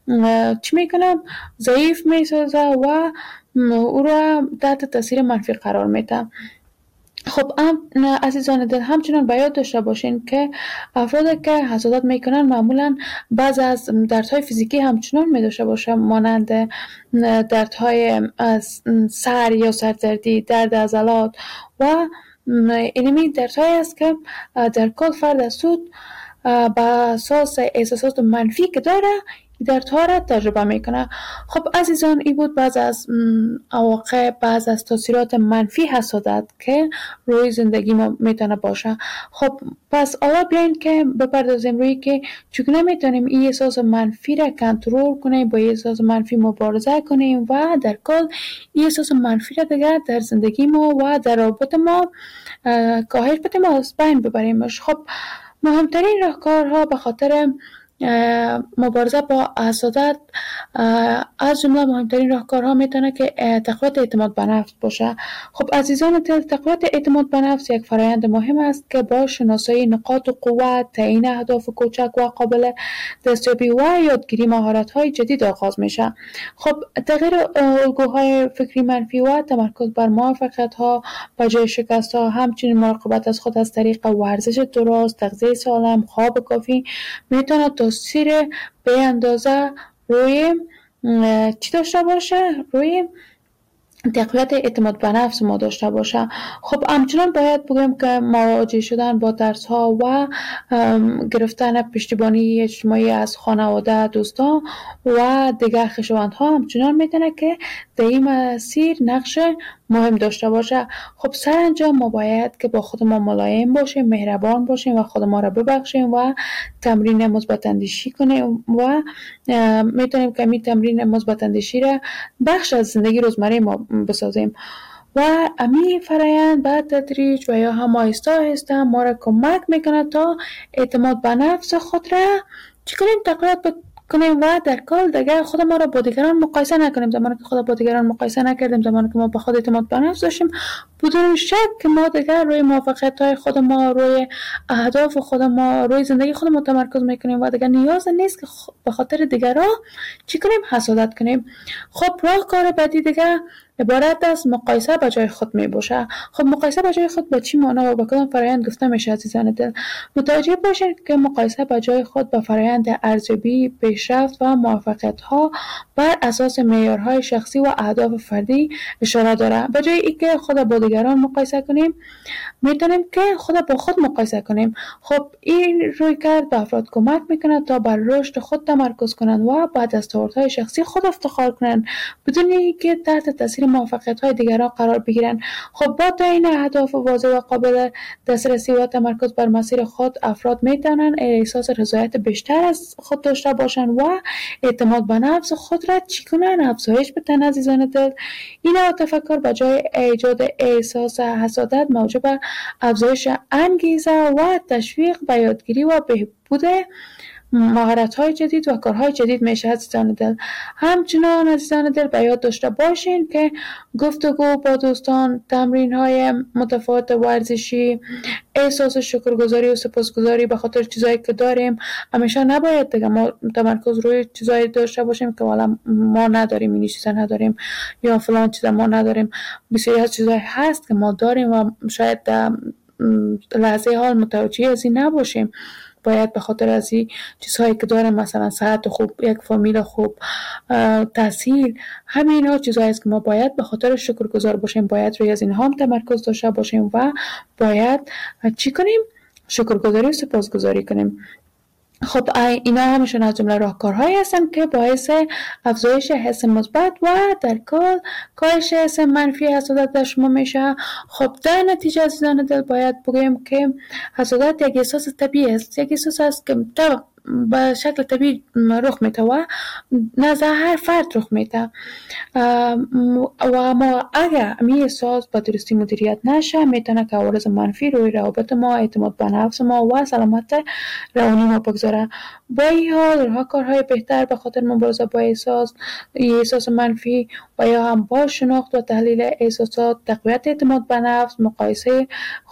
چی میکنه؟ ضعیف میسازه و او را تحت تاثیر منفی قرار میده. خب عزیزان دل، همچنان باید داشته باشین که افرادی که حسادت میکنن معمولا بعض از دردهای فیزیکی همچنان می داشته باشه، مانند دردهای از سر یا سردردی، درد عضلات و اینمی دردهایی است که در کل فرد از سود به اساس احساسات منفی که داره دردها را تجربه میکنه. خب عزیزان، این بود بعض از عواقب، بعض از تاثیرات منفی حسادت که روی زندگی ما میتونه باشه. خب پس حالا بیاین که بپردازیم روی که چگونه میتونیم این احساس منفی را کنترل کنیم، با این احساس منفی مبارزه کنیم و در کل این احساس منفی را دیگر در زندگی ما و در رابطه ما کاهش بدیم و از بین ببریمش. خب مهمترین راهکارها به خاطر مبارزه با حسادت، از جمله مهمترین راهکارها میتونه که تقویت اعتماد به نفس باشه. خب عزیزان دل، تقویت اعتماد به نفس یک فرآیند مهم است که با شناسایی نقاط قوت، تعیین اهداف کوچک و قابل دستیابی و یادگیری مهارت‌های جدید آغاز میشه. خب تغییر الگوهای فکری منفی و تمرکز بر موفقیت‌ها به جای شکست‌ها، همچنین مراقبت از خود از طریق ورزش درست، تغذیه سالم، خواب کافی میتونه تاثیر به اندازه روی چی داشته باشه؟ روی تقویت اعتماد به نفس ما داشته باشه. خب همچنان باید بگویم که مواجه شدن با ترس ها و گرفتن پشتیبانی اجتماعی از خانواده، دوستان و دیگر خویشاوندها همچنان میتونه که در این مسیر نقش مهم داشته باشه. خب سرانجام ما باید که با خود ما ملایم باشیم، مهربان باشیم و خود ما را ببخشیم و تمرین مثبت اندیشی کنیم و میتونیم که این تمرین مثبت اندیشی را بخش از زندگی روزمره ما بسازیم و امی فرآیند به تدریج و یا هم آهسته آهسته ما را کمک میکنه تا اعتماد به نفس خود را چی کنیم؟ تقویت کنیم و در کل دیگر خود ما را با دیگران مقایسه نکنیم. زمانی که خود با دیگران مقایسه نکردیم، زمانی که ما به خود اعتماد به نفس داشتیم، بدون شک که ما دیگر روی موفقیت‌های خود ما، روی اهداف خود ما، روی زندگی خود ما تمرکز میکنیم و دیگر نیاز نیست که به خاطر دیگران چی کنیم؟ حسادت کنیم. خب راهکار بعدی دیگر عبارت از مقایسه به جای خود می باشه. خب مقایسه به جای خود به چی معنا و به کدام فرآیند گفته میشه عزیزان دل؟ متوجه باشید که مقایسه به جای خود به فرآیند ارزیابی، پیشرفت و موفقیت ها بر اساس معیارهای شخصی و اهداف فردی اشاره داره. به جای اینکه خود با دیگران مقایسه کنیم، میتونیم که خود با خود مقایسه کنیم. خب این رویکرد به افراد کمک میکنه تا بر رشد خود تمرکز کنند و با دستاوردهای شخصی خود افتخار کنند بدون اینکه تحت تاثیر موفقیت‌های دیگران قرار بگیرند. خب با تعیین اهداف واضح و قابل دسترسی و تمرکز بر مسیر خود، افراد میتونن احساس رضایت بیشتر از خود داشته باشند و اعتماد به نفس خود را چی کنن؟ افزایش بدن عزیزان دل. این تفکر به جای ایجاد احساس حسادت موجب افزایش انگیزه و تشویق به یادگیری و بهبود مهارت‌های جدید و کارهای جدید میشه عزیزان دل. همچنان عزیزان دل به یاد داشته باشین که گفتگو با دوستان، تمرین‌های متفاوت ورزشی، احساس شکرگزاری و سپاسگزاری به خاطر چیزایی که داریم، همیشه نباید دیگه ما تمرکز روی چیزایی داشته باشیم که والا ما نداریم، این چیزا نداریم یا فلان چیزا ما نداریم. بسیاری از چیزایی هست که ما داریم و شاید لحظه حال متوجه از این نباشیم. باید به خاطر از این چیزهایی که دارم، مثلا صحت خوب، یک فامیل خوب، تحصیل، همه اینها چیزهایی است که ما باید به خاطر شکرگزار باشیم، باید روی از اینها هم تمرکز داشته باشیم و باید چی کنیم؟ شکرگزاری و سپاسگزاری کنیم. خب اینا همشون از جمله راهکارهایی هستن که باعث افزایش حس مثبت و در کل کاهش حس منفی حسادت در شما میشه. خب در نتیجه عزیزان دل باید بگویم که حسادت یک احساس طبیعی است، یک احساس است که به شکل طبیعی رخ میده و نزد هر فرد رخ میده و ما اگر این احساس با درستی مدیریت نشه میتونه که عوارض منفی روی روابط ما، اعتماد به نفس ما و سلامت روانی ما بگذاره. با این حال راهکارهای بهتر به خاطر مبارزه با احساس منفی و یا هم با شناخت و تحلیل احساسات، تقویت اعتماد به نفس، مقایسه خود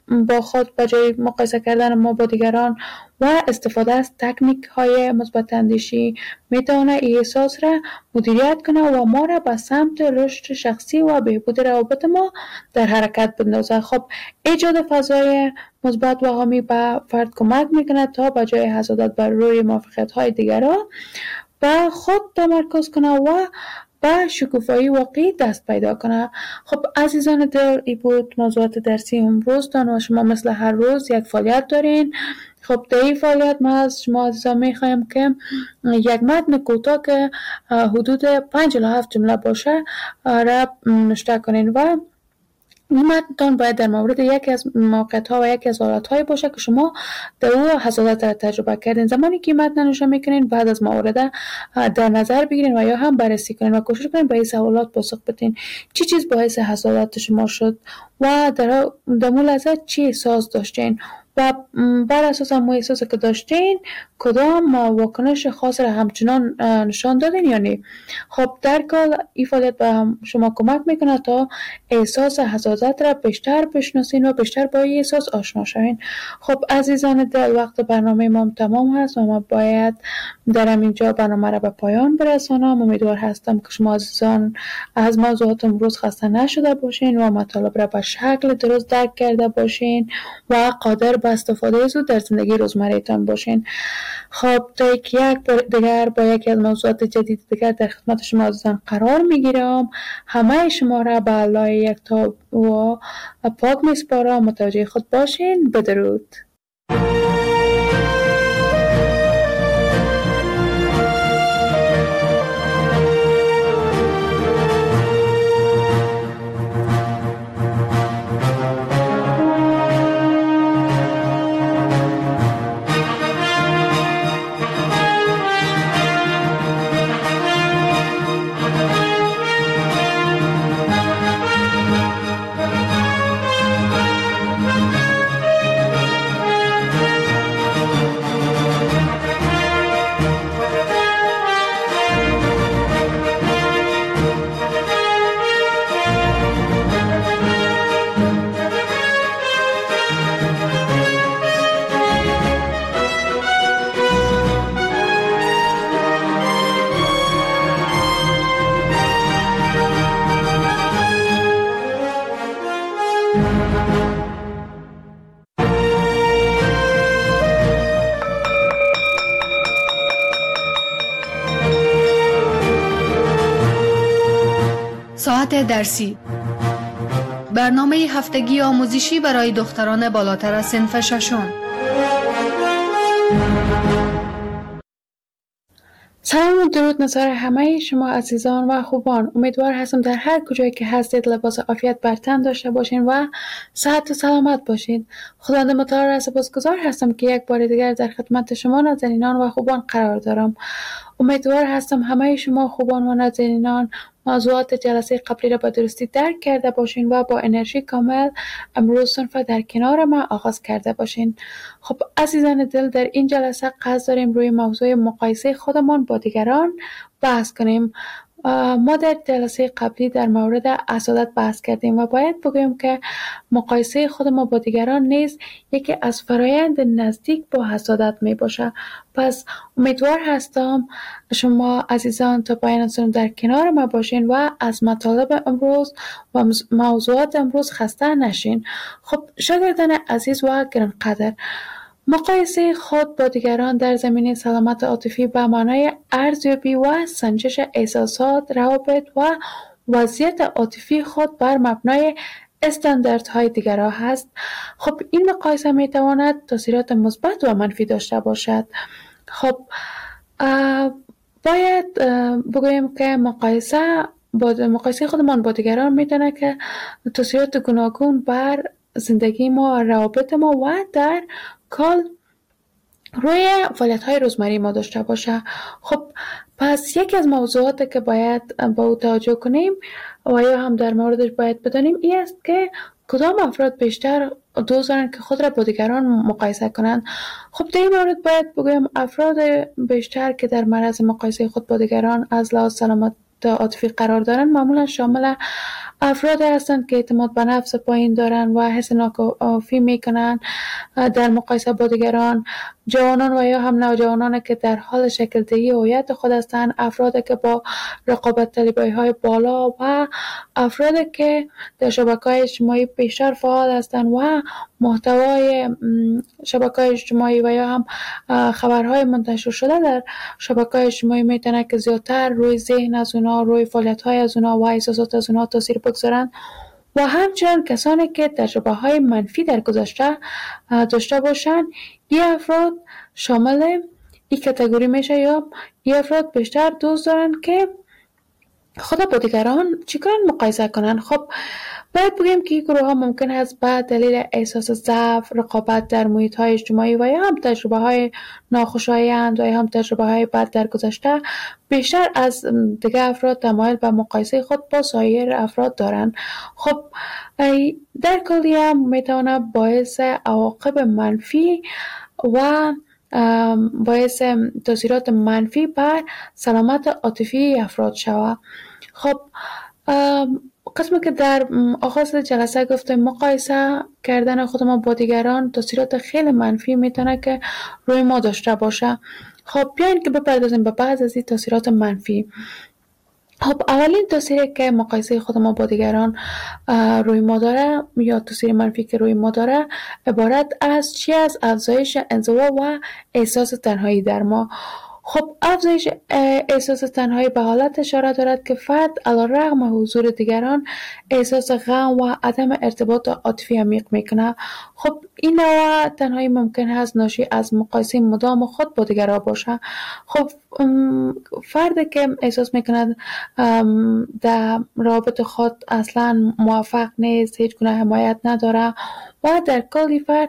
با خود به جای مقایسه کردن ما با دیگران و استفاده از تکنیک های مثبت اندیشی میتونه این احساس را مدیریت کنه و ما را به سمت رشد شخصی و بهبود روابط ما در حرکت بندازه. خب ایجاد فضای مثبت و حامی به فرد کمک میکنه تا به جای حسادت بر روی موفقیت های دیگران به خود تمرکز کنه و به شکوفایی واقعی دست پیدا کنه. خب عزیزان دل، این بود موضوعات درسی امروز و شما مثل هر روز یک فعالیت دارین. خب در این فعالیت ما از شما عزیزان میخوایم که یک متن کوتاه که حدود 5 الی 7 جمله باشه را نوشته کنین و این متن باید در مورد یکی از موقعیت‌ها و یکی از حالت‌های باشه که شما در او حسادت را تجربه کردین. زمانی که متن نوشته میکنین بعد از موارد در نظر بگیرین و یا هم بررسی کنین و کوشش کنین به این سوالات پاسخ بدین. چی چیز باعث حسادت شما شد و در اون لحظه چی احساس داشتین و بر اساس همون احساسی که داشتین کدام واکنش خاص را همچنان نشان دادین یا نه. خب در کل این فعالیت به شما کمک میکنه تا احساس حسادت را بیشتر بشناسین و بیشتر با این احساس آشنا شوین. خب عزیزان دل، وقت برنامه ما تمام هست و ما باید در اینجا برنامه را به پایان برسانم. امیدوار هستم که شما عزیزان از موضوعات امروز خسته نشده باشین و مطالب را به شکل درست درک کرده باشین و قادر به استفاده زود در زندگی روزمره‌تان باشین. خب تا یک بار دیگر با یکی از موضوعات جدید دیگر در خدمت شما عزیزان قرار میگیرم. همه شما را به الله یکتا و پاک میسپارم. متوجه خود باشین. بدرود. ساعت درسی، برنامه هفتگی آموزشی برای دختران بالاتر از صنف ششم. سلام و درود نثار همه شما عزیزان و خوبان. امیدوار هستم در هر کجایی که هستید لباس عافیت بر تن داشته باشین و صحت و سلامت باشین. خداوند متعال را سپاسگزار هستم که یک بار دیگر در خدمت شما نازنینان و خوبان قرار دارم. امیدوار هستم همه شما خوبان و نازنینان موضوعات جلسه قبلی را به درستی درک کرده باشین و با انرژی کامل امروز صنف در کنار ما آغاز کرده باشین. خب عزیزان دل، در این جلسه قصد داریم روی موضوع مقایسه خودمان با دیگران بحث کنیم. ما در جلسه قبلی در مورد حسادت بحث کردیم و باید بگویم که مقایسه خود ما با دیگران نیز یکی از فرایند نزدیک با حسادت می باشه. پس امیدوار هستم شما عزیزان تا پایان سنم در کنار ما باشین و از مطالب امروز و موضوعات امروز خسته نشین. خب شاگردان عزیز و گرانقدر، مقایسه خود با دیگران در زمینه سلامت عاطفی به معنای ارزیابی و سنجش احساسات، روابط و وضعیت عاطفی خود بر مبنای استانداردهای دیگران هست. خب این مقایسه می تواند تاثیرات مثبت و منفی داشته باشد. خب باید بگویم که مقایسه خودمان با دیگران میتونه که تاثیرات گوناگون بر زندگی ما، روابط ما و در کل روی فعالیت‌های روزمره ما داشته باشه. خب پس یکی از موضوعاتی که باید با او توجه کنیم و یا هم در موردش باید بدانیم این است که کدام افراد بیشتر دوست دارن که خود را با دیگران مقایسه کنند. خب در این مورد باید بگویم افراد بیشتر که در معرض مقایسه خود با دیگران از لحاظ سلامت عاطفی قرار دارن معمولا شامل افراد هستند که اعتماد به نفس پایین دارن و حس ناکافی میکنن در مقایسه با دیگران. جوانان و یا هم نوجوانان که در حال شکل دهی هویت خود هستند، افرادی که با رقابت طلبی های بالا و افرادی که در شبکه‌های اجتماعی بیشتر فعال هستند و محتوای شبکه‌های اجتماعی و یا هم خبرهای منتشر شده در شبکه‌های اجتماعی میتونه که زیادتر روی ذهن از اونا، روی فعالیت‌های از اونا و احساسات از اونا تاثیر بگذارن. و همچنین کسانی که تجربه‌های منفی در گذشته داشته باشند، این افراد شامل این کاتگوری میشه یا این افراد بیشتر دوست دارن که خود با دیگران چیکار مقایسه کنن. خب باید بگیم که این گروه ها ممکن است به دلیل احساس ضعف، رقابت در محیط های اجتماعی و یا هم تجربه های ناخوشایند و یا هم تجربه های بد در گذشته بیشتر از دیگر افراد تمایل به مقایسه خود با سایر افراد دارند. خب در کلی هم میتونه باعث عواقب منفی و باعث تاثیرات منفی بر سلامت عاطفی افراد شود. خب قسمی که در آغاز جلسه گفتم مقایسه کردن خود ما با دیگران تاثیرات خیلی منفی میتونه که روی ما داشته باشه. خب بیاین که بپردازیم به بعض از این تاثیرات منفی. خب اولین تاثیری که مقایسه خود ما با دیگران روی ما داره یا تاثیر منفی که روی ما داره عبارت از چی؟ از افزایش انزوا و احساس تنهایی در ما. خب افزایش احساس تنهایی به حالت اشاره دارد که فرد علیرغم حضور دیگران احساس غم و عدم ارتباط عاطفی عمیق میکنه. خب این نوع تنهایی ممکن است ناشی از مقایسه مدام خود با دیگران باشه. خب فردی که احساس میکند در رابطه خود اصلا موفق نیست، هیچ گونه حمایت نداره و در کلی فرد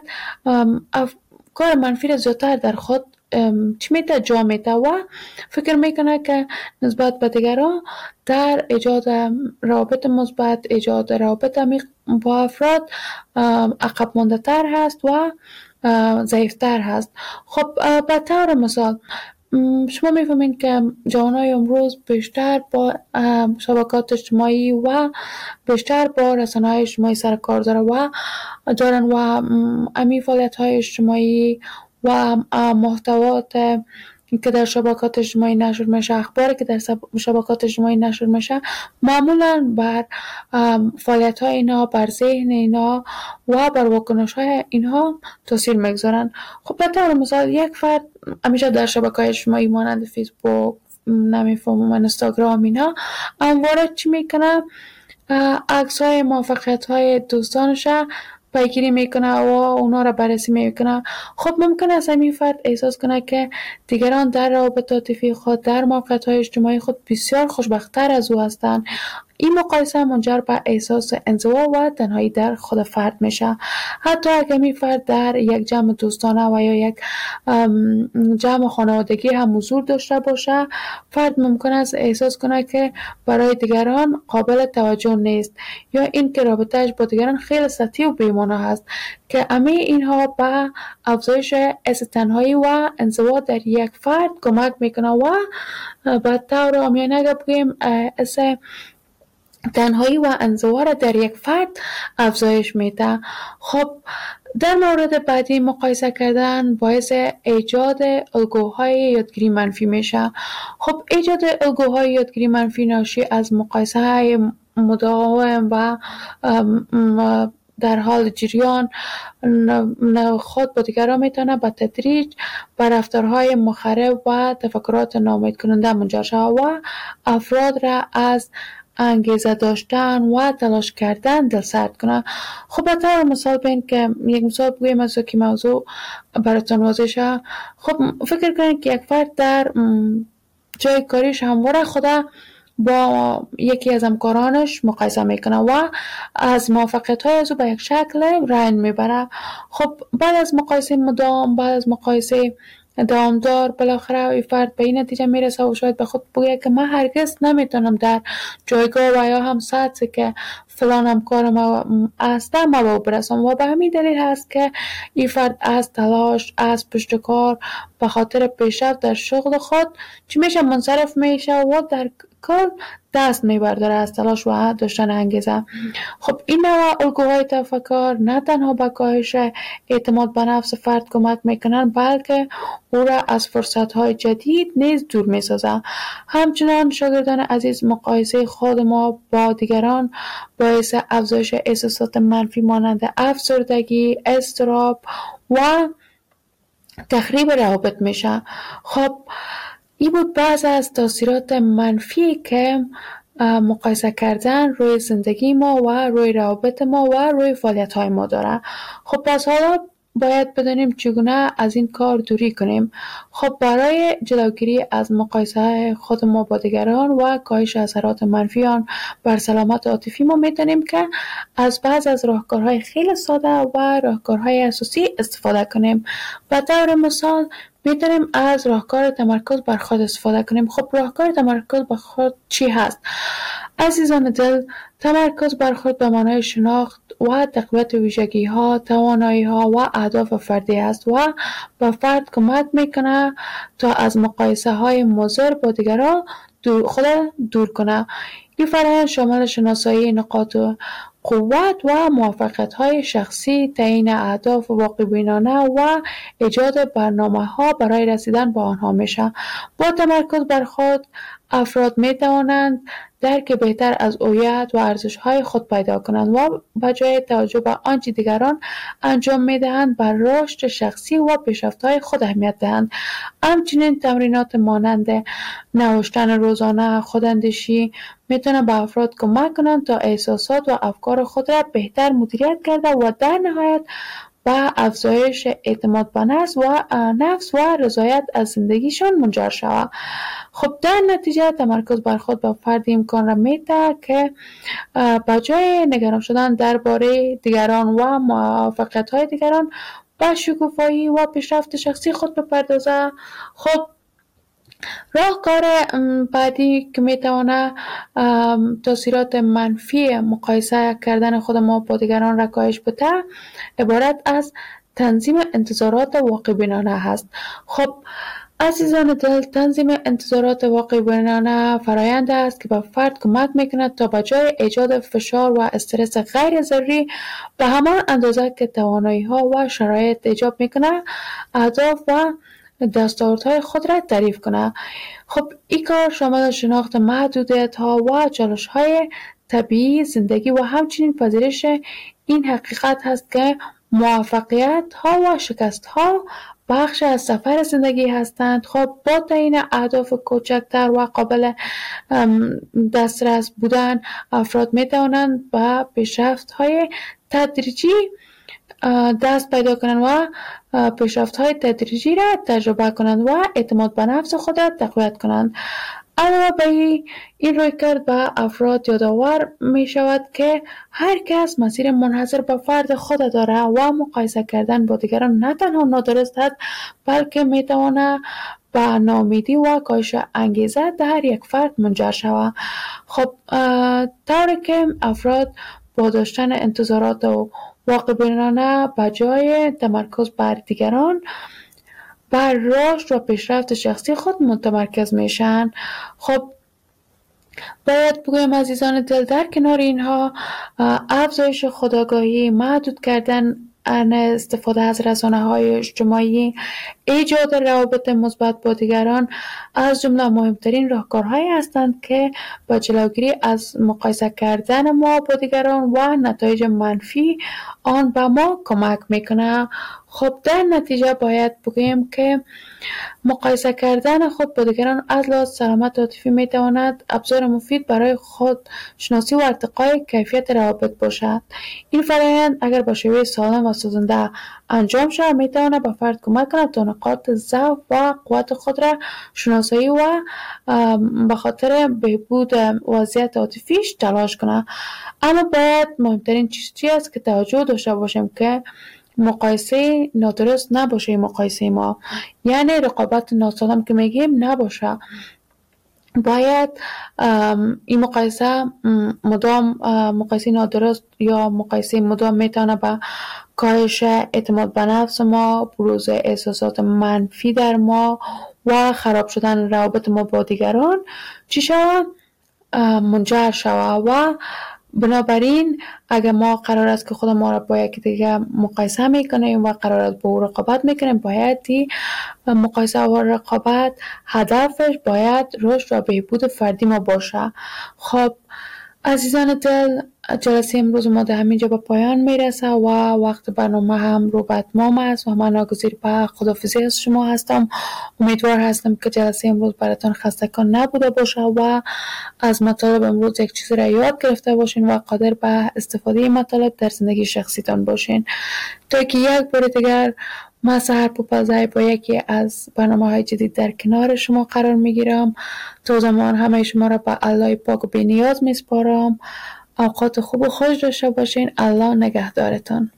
کار منفی را زیادتر در خود چی میده جا میده و فکر میکنه که نسبت به دیگران در ایجاد روابط مثبت، ایجاد روابط عمیق با افراد عقب مانده تر هست و ضعیفتر هست. خب به طور مثال شما میفهمین که جوانای امروز بیشتر با شبکات اجتماعی و بیشتر با رسانه‌های اجتماعی سر کار دارن و امی فعالیت‌های اجتماعی و محتوات که در شبکات اجتماعی نشر میشه، اخباری که در شبکات اجتماعی نشر میشه معمولا بر فعالیت‌های اینا، بر ذهن اینا و بر واکنش‌های اینها تاثیر میگذارن. خب به طور مثال یک فرد همیشه در شبکه‌های اجتماعی مانند فیسبوک، نمیفهمم اینستاگرام اینا همواره چی میکنه؟ عکس‌های موفقیت‌های دوستانش پیگیری میکنه و اونا را بررسی میکنه. خب ممکن است همین فرد احساس کنه که دیگران در روابط عاطفی خود، در موقعیت‌های اجتماعی خود بسیار خوشبخت‌تر از او هستند. این مقایسه منجر به احساس انزوا و تنهایی در خود فرد میشه. حتی اگر می فرد در یک جمع دوستانه و یا یک جمع خانوادگی هم حضور داشته باشه، فرد ممکن است احساس کنه که برای دیگران قابل توجه نیست یا این که رابطه‌اش با دیگران خیلی سطحی و بی‌معنی هست که همه اینها به افزایش احساس تنهایی و انزوا در یک فرد کمک میکنه و به طور عامیانه بگیم احساس تنهایی و انزوا را در یک فرد افزایش میده. خب در مورد بعدی مقایسه کردن باعث ایجاد الگوهای یادگیری منفی میشه. خب ایجاد الگوهای یادگیری منفی ناشی از مقایسه های مداوم و در حال جریان خود با دیگران میتونه به تدریج به رفتارهای مخرب و تفکرات ناامید کننده منجر شود و افراد را از انگیزه داشتن و تلاش کردن دلسرد کنه. خب به طور مثال بین که یک مثال بگویم از که موضوع براتون واضح شه. خب فکر کنید که یک فرد در جای کاریش همواره خدا با یکی از همکارانش مقایسه میکنه و از موفقیت‌های از او به یک شکل رنج میبره. خب بعد از مقایسه مدام، بعد از مقایسه دوامدار بالاخره این فرد به این نتیجه میرسه و شاید به خود بگه که من هرگز نمیتونم در جایگاه و یا هم سطحی که فلان همکار ما است ما به او برسم و به همین دلیل هست که این فرد از تلاش از پشت کار به خاطر پیشرفت در شغل خود چی میشه منصرف میشه و در کل دست میبرداره از تلاش و داشتن انگیزه. خب این نوع الگوهای تفکر نه تنها به کاهش اعتماد به نفس فرد کمک میکنن بلکه او را از فرصتهای جدید نیز دور میسازه. همچنان شاگردان عزیز مقایسه خود ما با دیگران باعث افزایش احساسات منفی مانند افسردگی، اضطراب و تخریب روابط میشه. خب این بود بعض از تاثیرات منفی که مقایسه کردن روی زندگی ما و روی روابط ما و روی فعالیت های ما داره. خب پس حالا باید بدانیم چگونه از این کار دوری کنیم. خب برای جلوگیری از مقایسه خود ما با دیگران و کاهش اثرات منفی آن بر سلامت عاطفی ما میتونیم که از بعض از راهکارهای خیلی ساده و راهکارهای اساسی استفاده کنیم. به طور مثال میتونیم از راهکار تمرکز بر خود استفاده کنیم. خب راهکار تمرکز بر خود چی هست؟ عزیزان دل، تمرکز بر خود به معنای شناخت و تقویت ویژگی ها، توانایی ها و اهداف فردی است و به فرد کمک میکنه تا از مقایسه های مضر با دیگران خود دور کنه. این فرآیند شامل شناسایی نقاط قوت و موفقیت‌های شخصی، تعیین اهداف واقع‌بینانه و ایجاد برنامه‌ها برای رسیدن به آنها میشه. با تمرکز بر خود افراد می‌توانند درک بهتر از هویت و ارزش‌های خود پیدا کنند و به جای توجه به آنچه دیگران انجام می‌دهند بر رشد شخصی و پیشرفت‌های خود اهمیت دهند. همچنین تمرینات مانند نوشتن روزانه، خوداندیشی میتونه به افراد کمک کنند تا احساسات و افکار خود را بهتر مدیریت کرده و در نهایت به افزایش اعتماد به نفس و رضایت از زندگیشان منجر شود. خب در نتیجه تمرکز بر خود به فرد امکان را میده که به جای نگران شدن درباره دیگران و موفقیت‌های دیگران به شکوفایی و پیشرفت شخصی خود بپردازه. خب راهکار بعدی که میتونه تاثیرات منفی مقایسه کردن خود ما با دیگران را کاهش بده عبارت از تنظیم انتظارات واقع بینانه هست. خب عزیزان دل، تنظیم انتظارات واقع بینانه فرآیند است که به فرد کمک میکند تا به جای ایجاد فشار و استرس غیر ضروری به همان اندازه که توانایی ها و شرایط ایجاب میکنه اهداف و دستاوردهای خود را تعریف کنه. خب این کار شامل شناخت محدودیت ها و چالش های طبیعی زندگی و همچنین پذیرش این حقیقت هست که موفقیت ها و شکست ها بخش از سفر زندگی هستند. خب با تعیین اهداف کوچکتر و قابل دسترس بودن افراد می توانند به پیشرفت های تدریجی دست پیدا کنند و پیشرفت‌های تدریجی را تجربه کنند و اعتماد به نفس خود را تقویت کنند. علاوه بر این رویکرد به افراد یادآور می شود که هر کس مسیر منحصر به فرد خود دارد و مقایسه کردن با دیگران نه تنها نادرست است بلکه می تواند به ناامیدی و کاهش انگیزه در یک فرد منجر شود. خب طوری که افراد با داشتن انتظارات و واقع بینانه به جای تمرکز بر دیگران بر رشد و پیشرفت شخصی خود متمرکز میشن. خب باید بگویم عزیزان دل در کنار اینها افزایش خودآگاهی، محدود کردن استفاده از رسانه‌های اجتماعی، ایجاد روابط مثبت با دیگران از جمله مهمترین راهکارهایی هستند که با جلوگیری از مقایسه کردن ما با دیگران و نتایج منفی آن به ما کمک میکنه. خب در نتیجه باید بگویم که مقایسه کردن خود با دیگران از لحاظ سلامت عاطفی میتواند ابزار مفید برای خود شناسی و ارتقای کیفیت روابط باشد. این فرآیند اگر با شیوه سالم و سازنده انجام شود میتواند به فرد کمک کند تا نقاط ضعف و قوت خود را شناسایی و به خاطر بهبود وضعیت عاطفیش تلاش کند. اما باید مهمترین چیزی است که توجه داشته باشیم که مقایسه نادرست نباشه. مقایسه ما یعنی رقابت ناسالم که میگیم نباشه. باید این مقایسه مدام مقایسه نادرست یا مقایسه مدام میتونه به کاهش اعتماد به نفس ما، بروز احساسات منفی در ما و خراب شدن روابط ما با دیگران چی شود؟ منجر شود. و بنابراین اگر ما قرار است که خود ما را با یکی دیگه مقایسه میکنیم و قرار است با او رقابت میکنیم، باید مقایسه و رقابت هدفش باید رشد و بهبود فردی ما باشه. خب عزیزان دل، جلسه امروز ما در همینجا به پایان میرسه و وقت برنامه هم رو به اتمام است و من ناگزیر به خداحافظی از شما هستم. امیدوار هستم که جلسه امروز براتون خسته کن نبوده باشه و از مطالب امروز یک چیزی را یاد گرفته باشین و قادر به استفاده مطالب در زندگی شخصیتان باشین. تا که یک بار دیگر من سحر پوپلزای با یکی از برنامه‌های جدید در کنار شما قرار میگیرم. تا زمان همه شما را به الله پاک و بی‌نیاز میسپارم. اوقات خوب و خوش داشته باشین. الله نگهدارتان.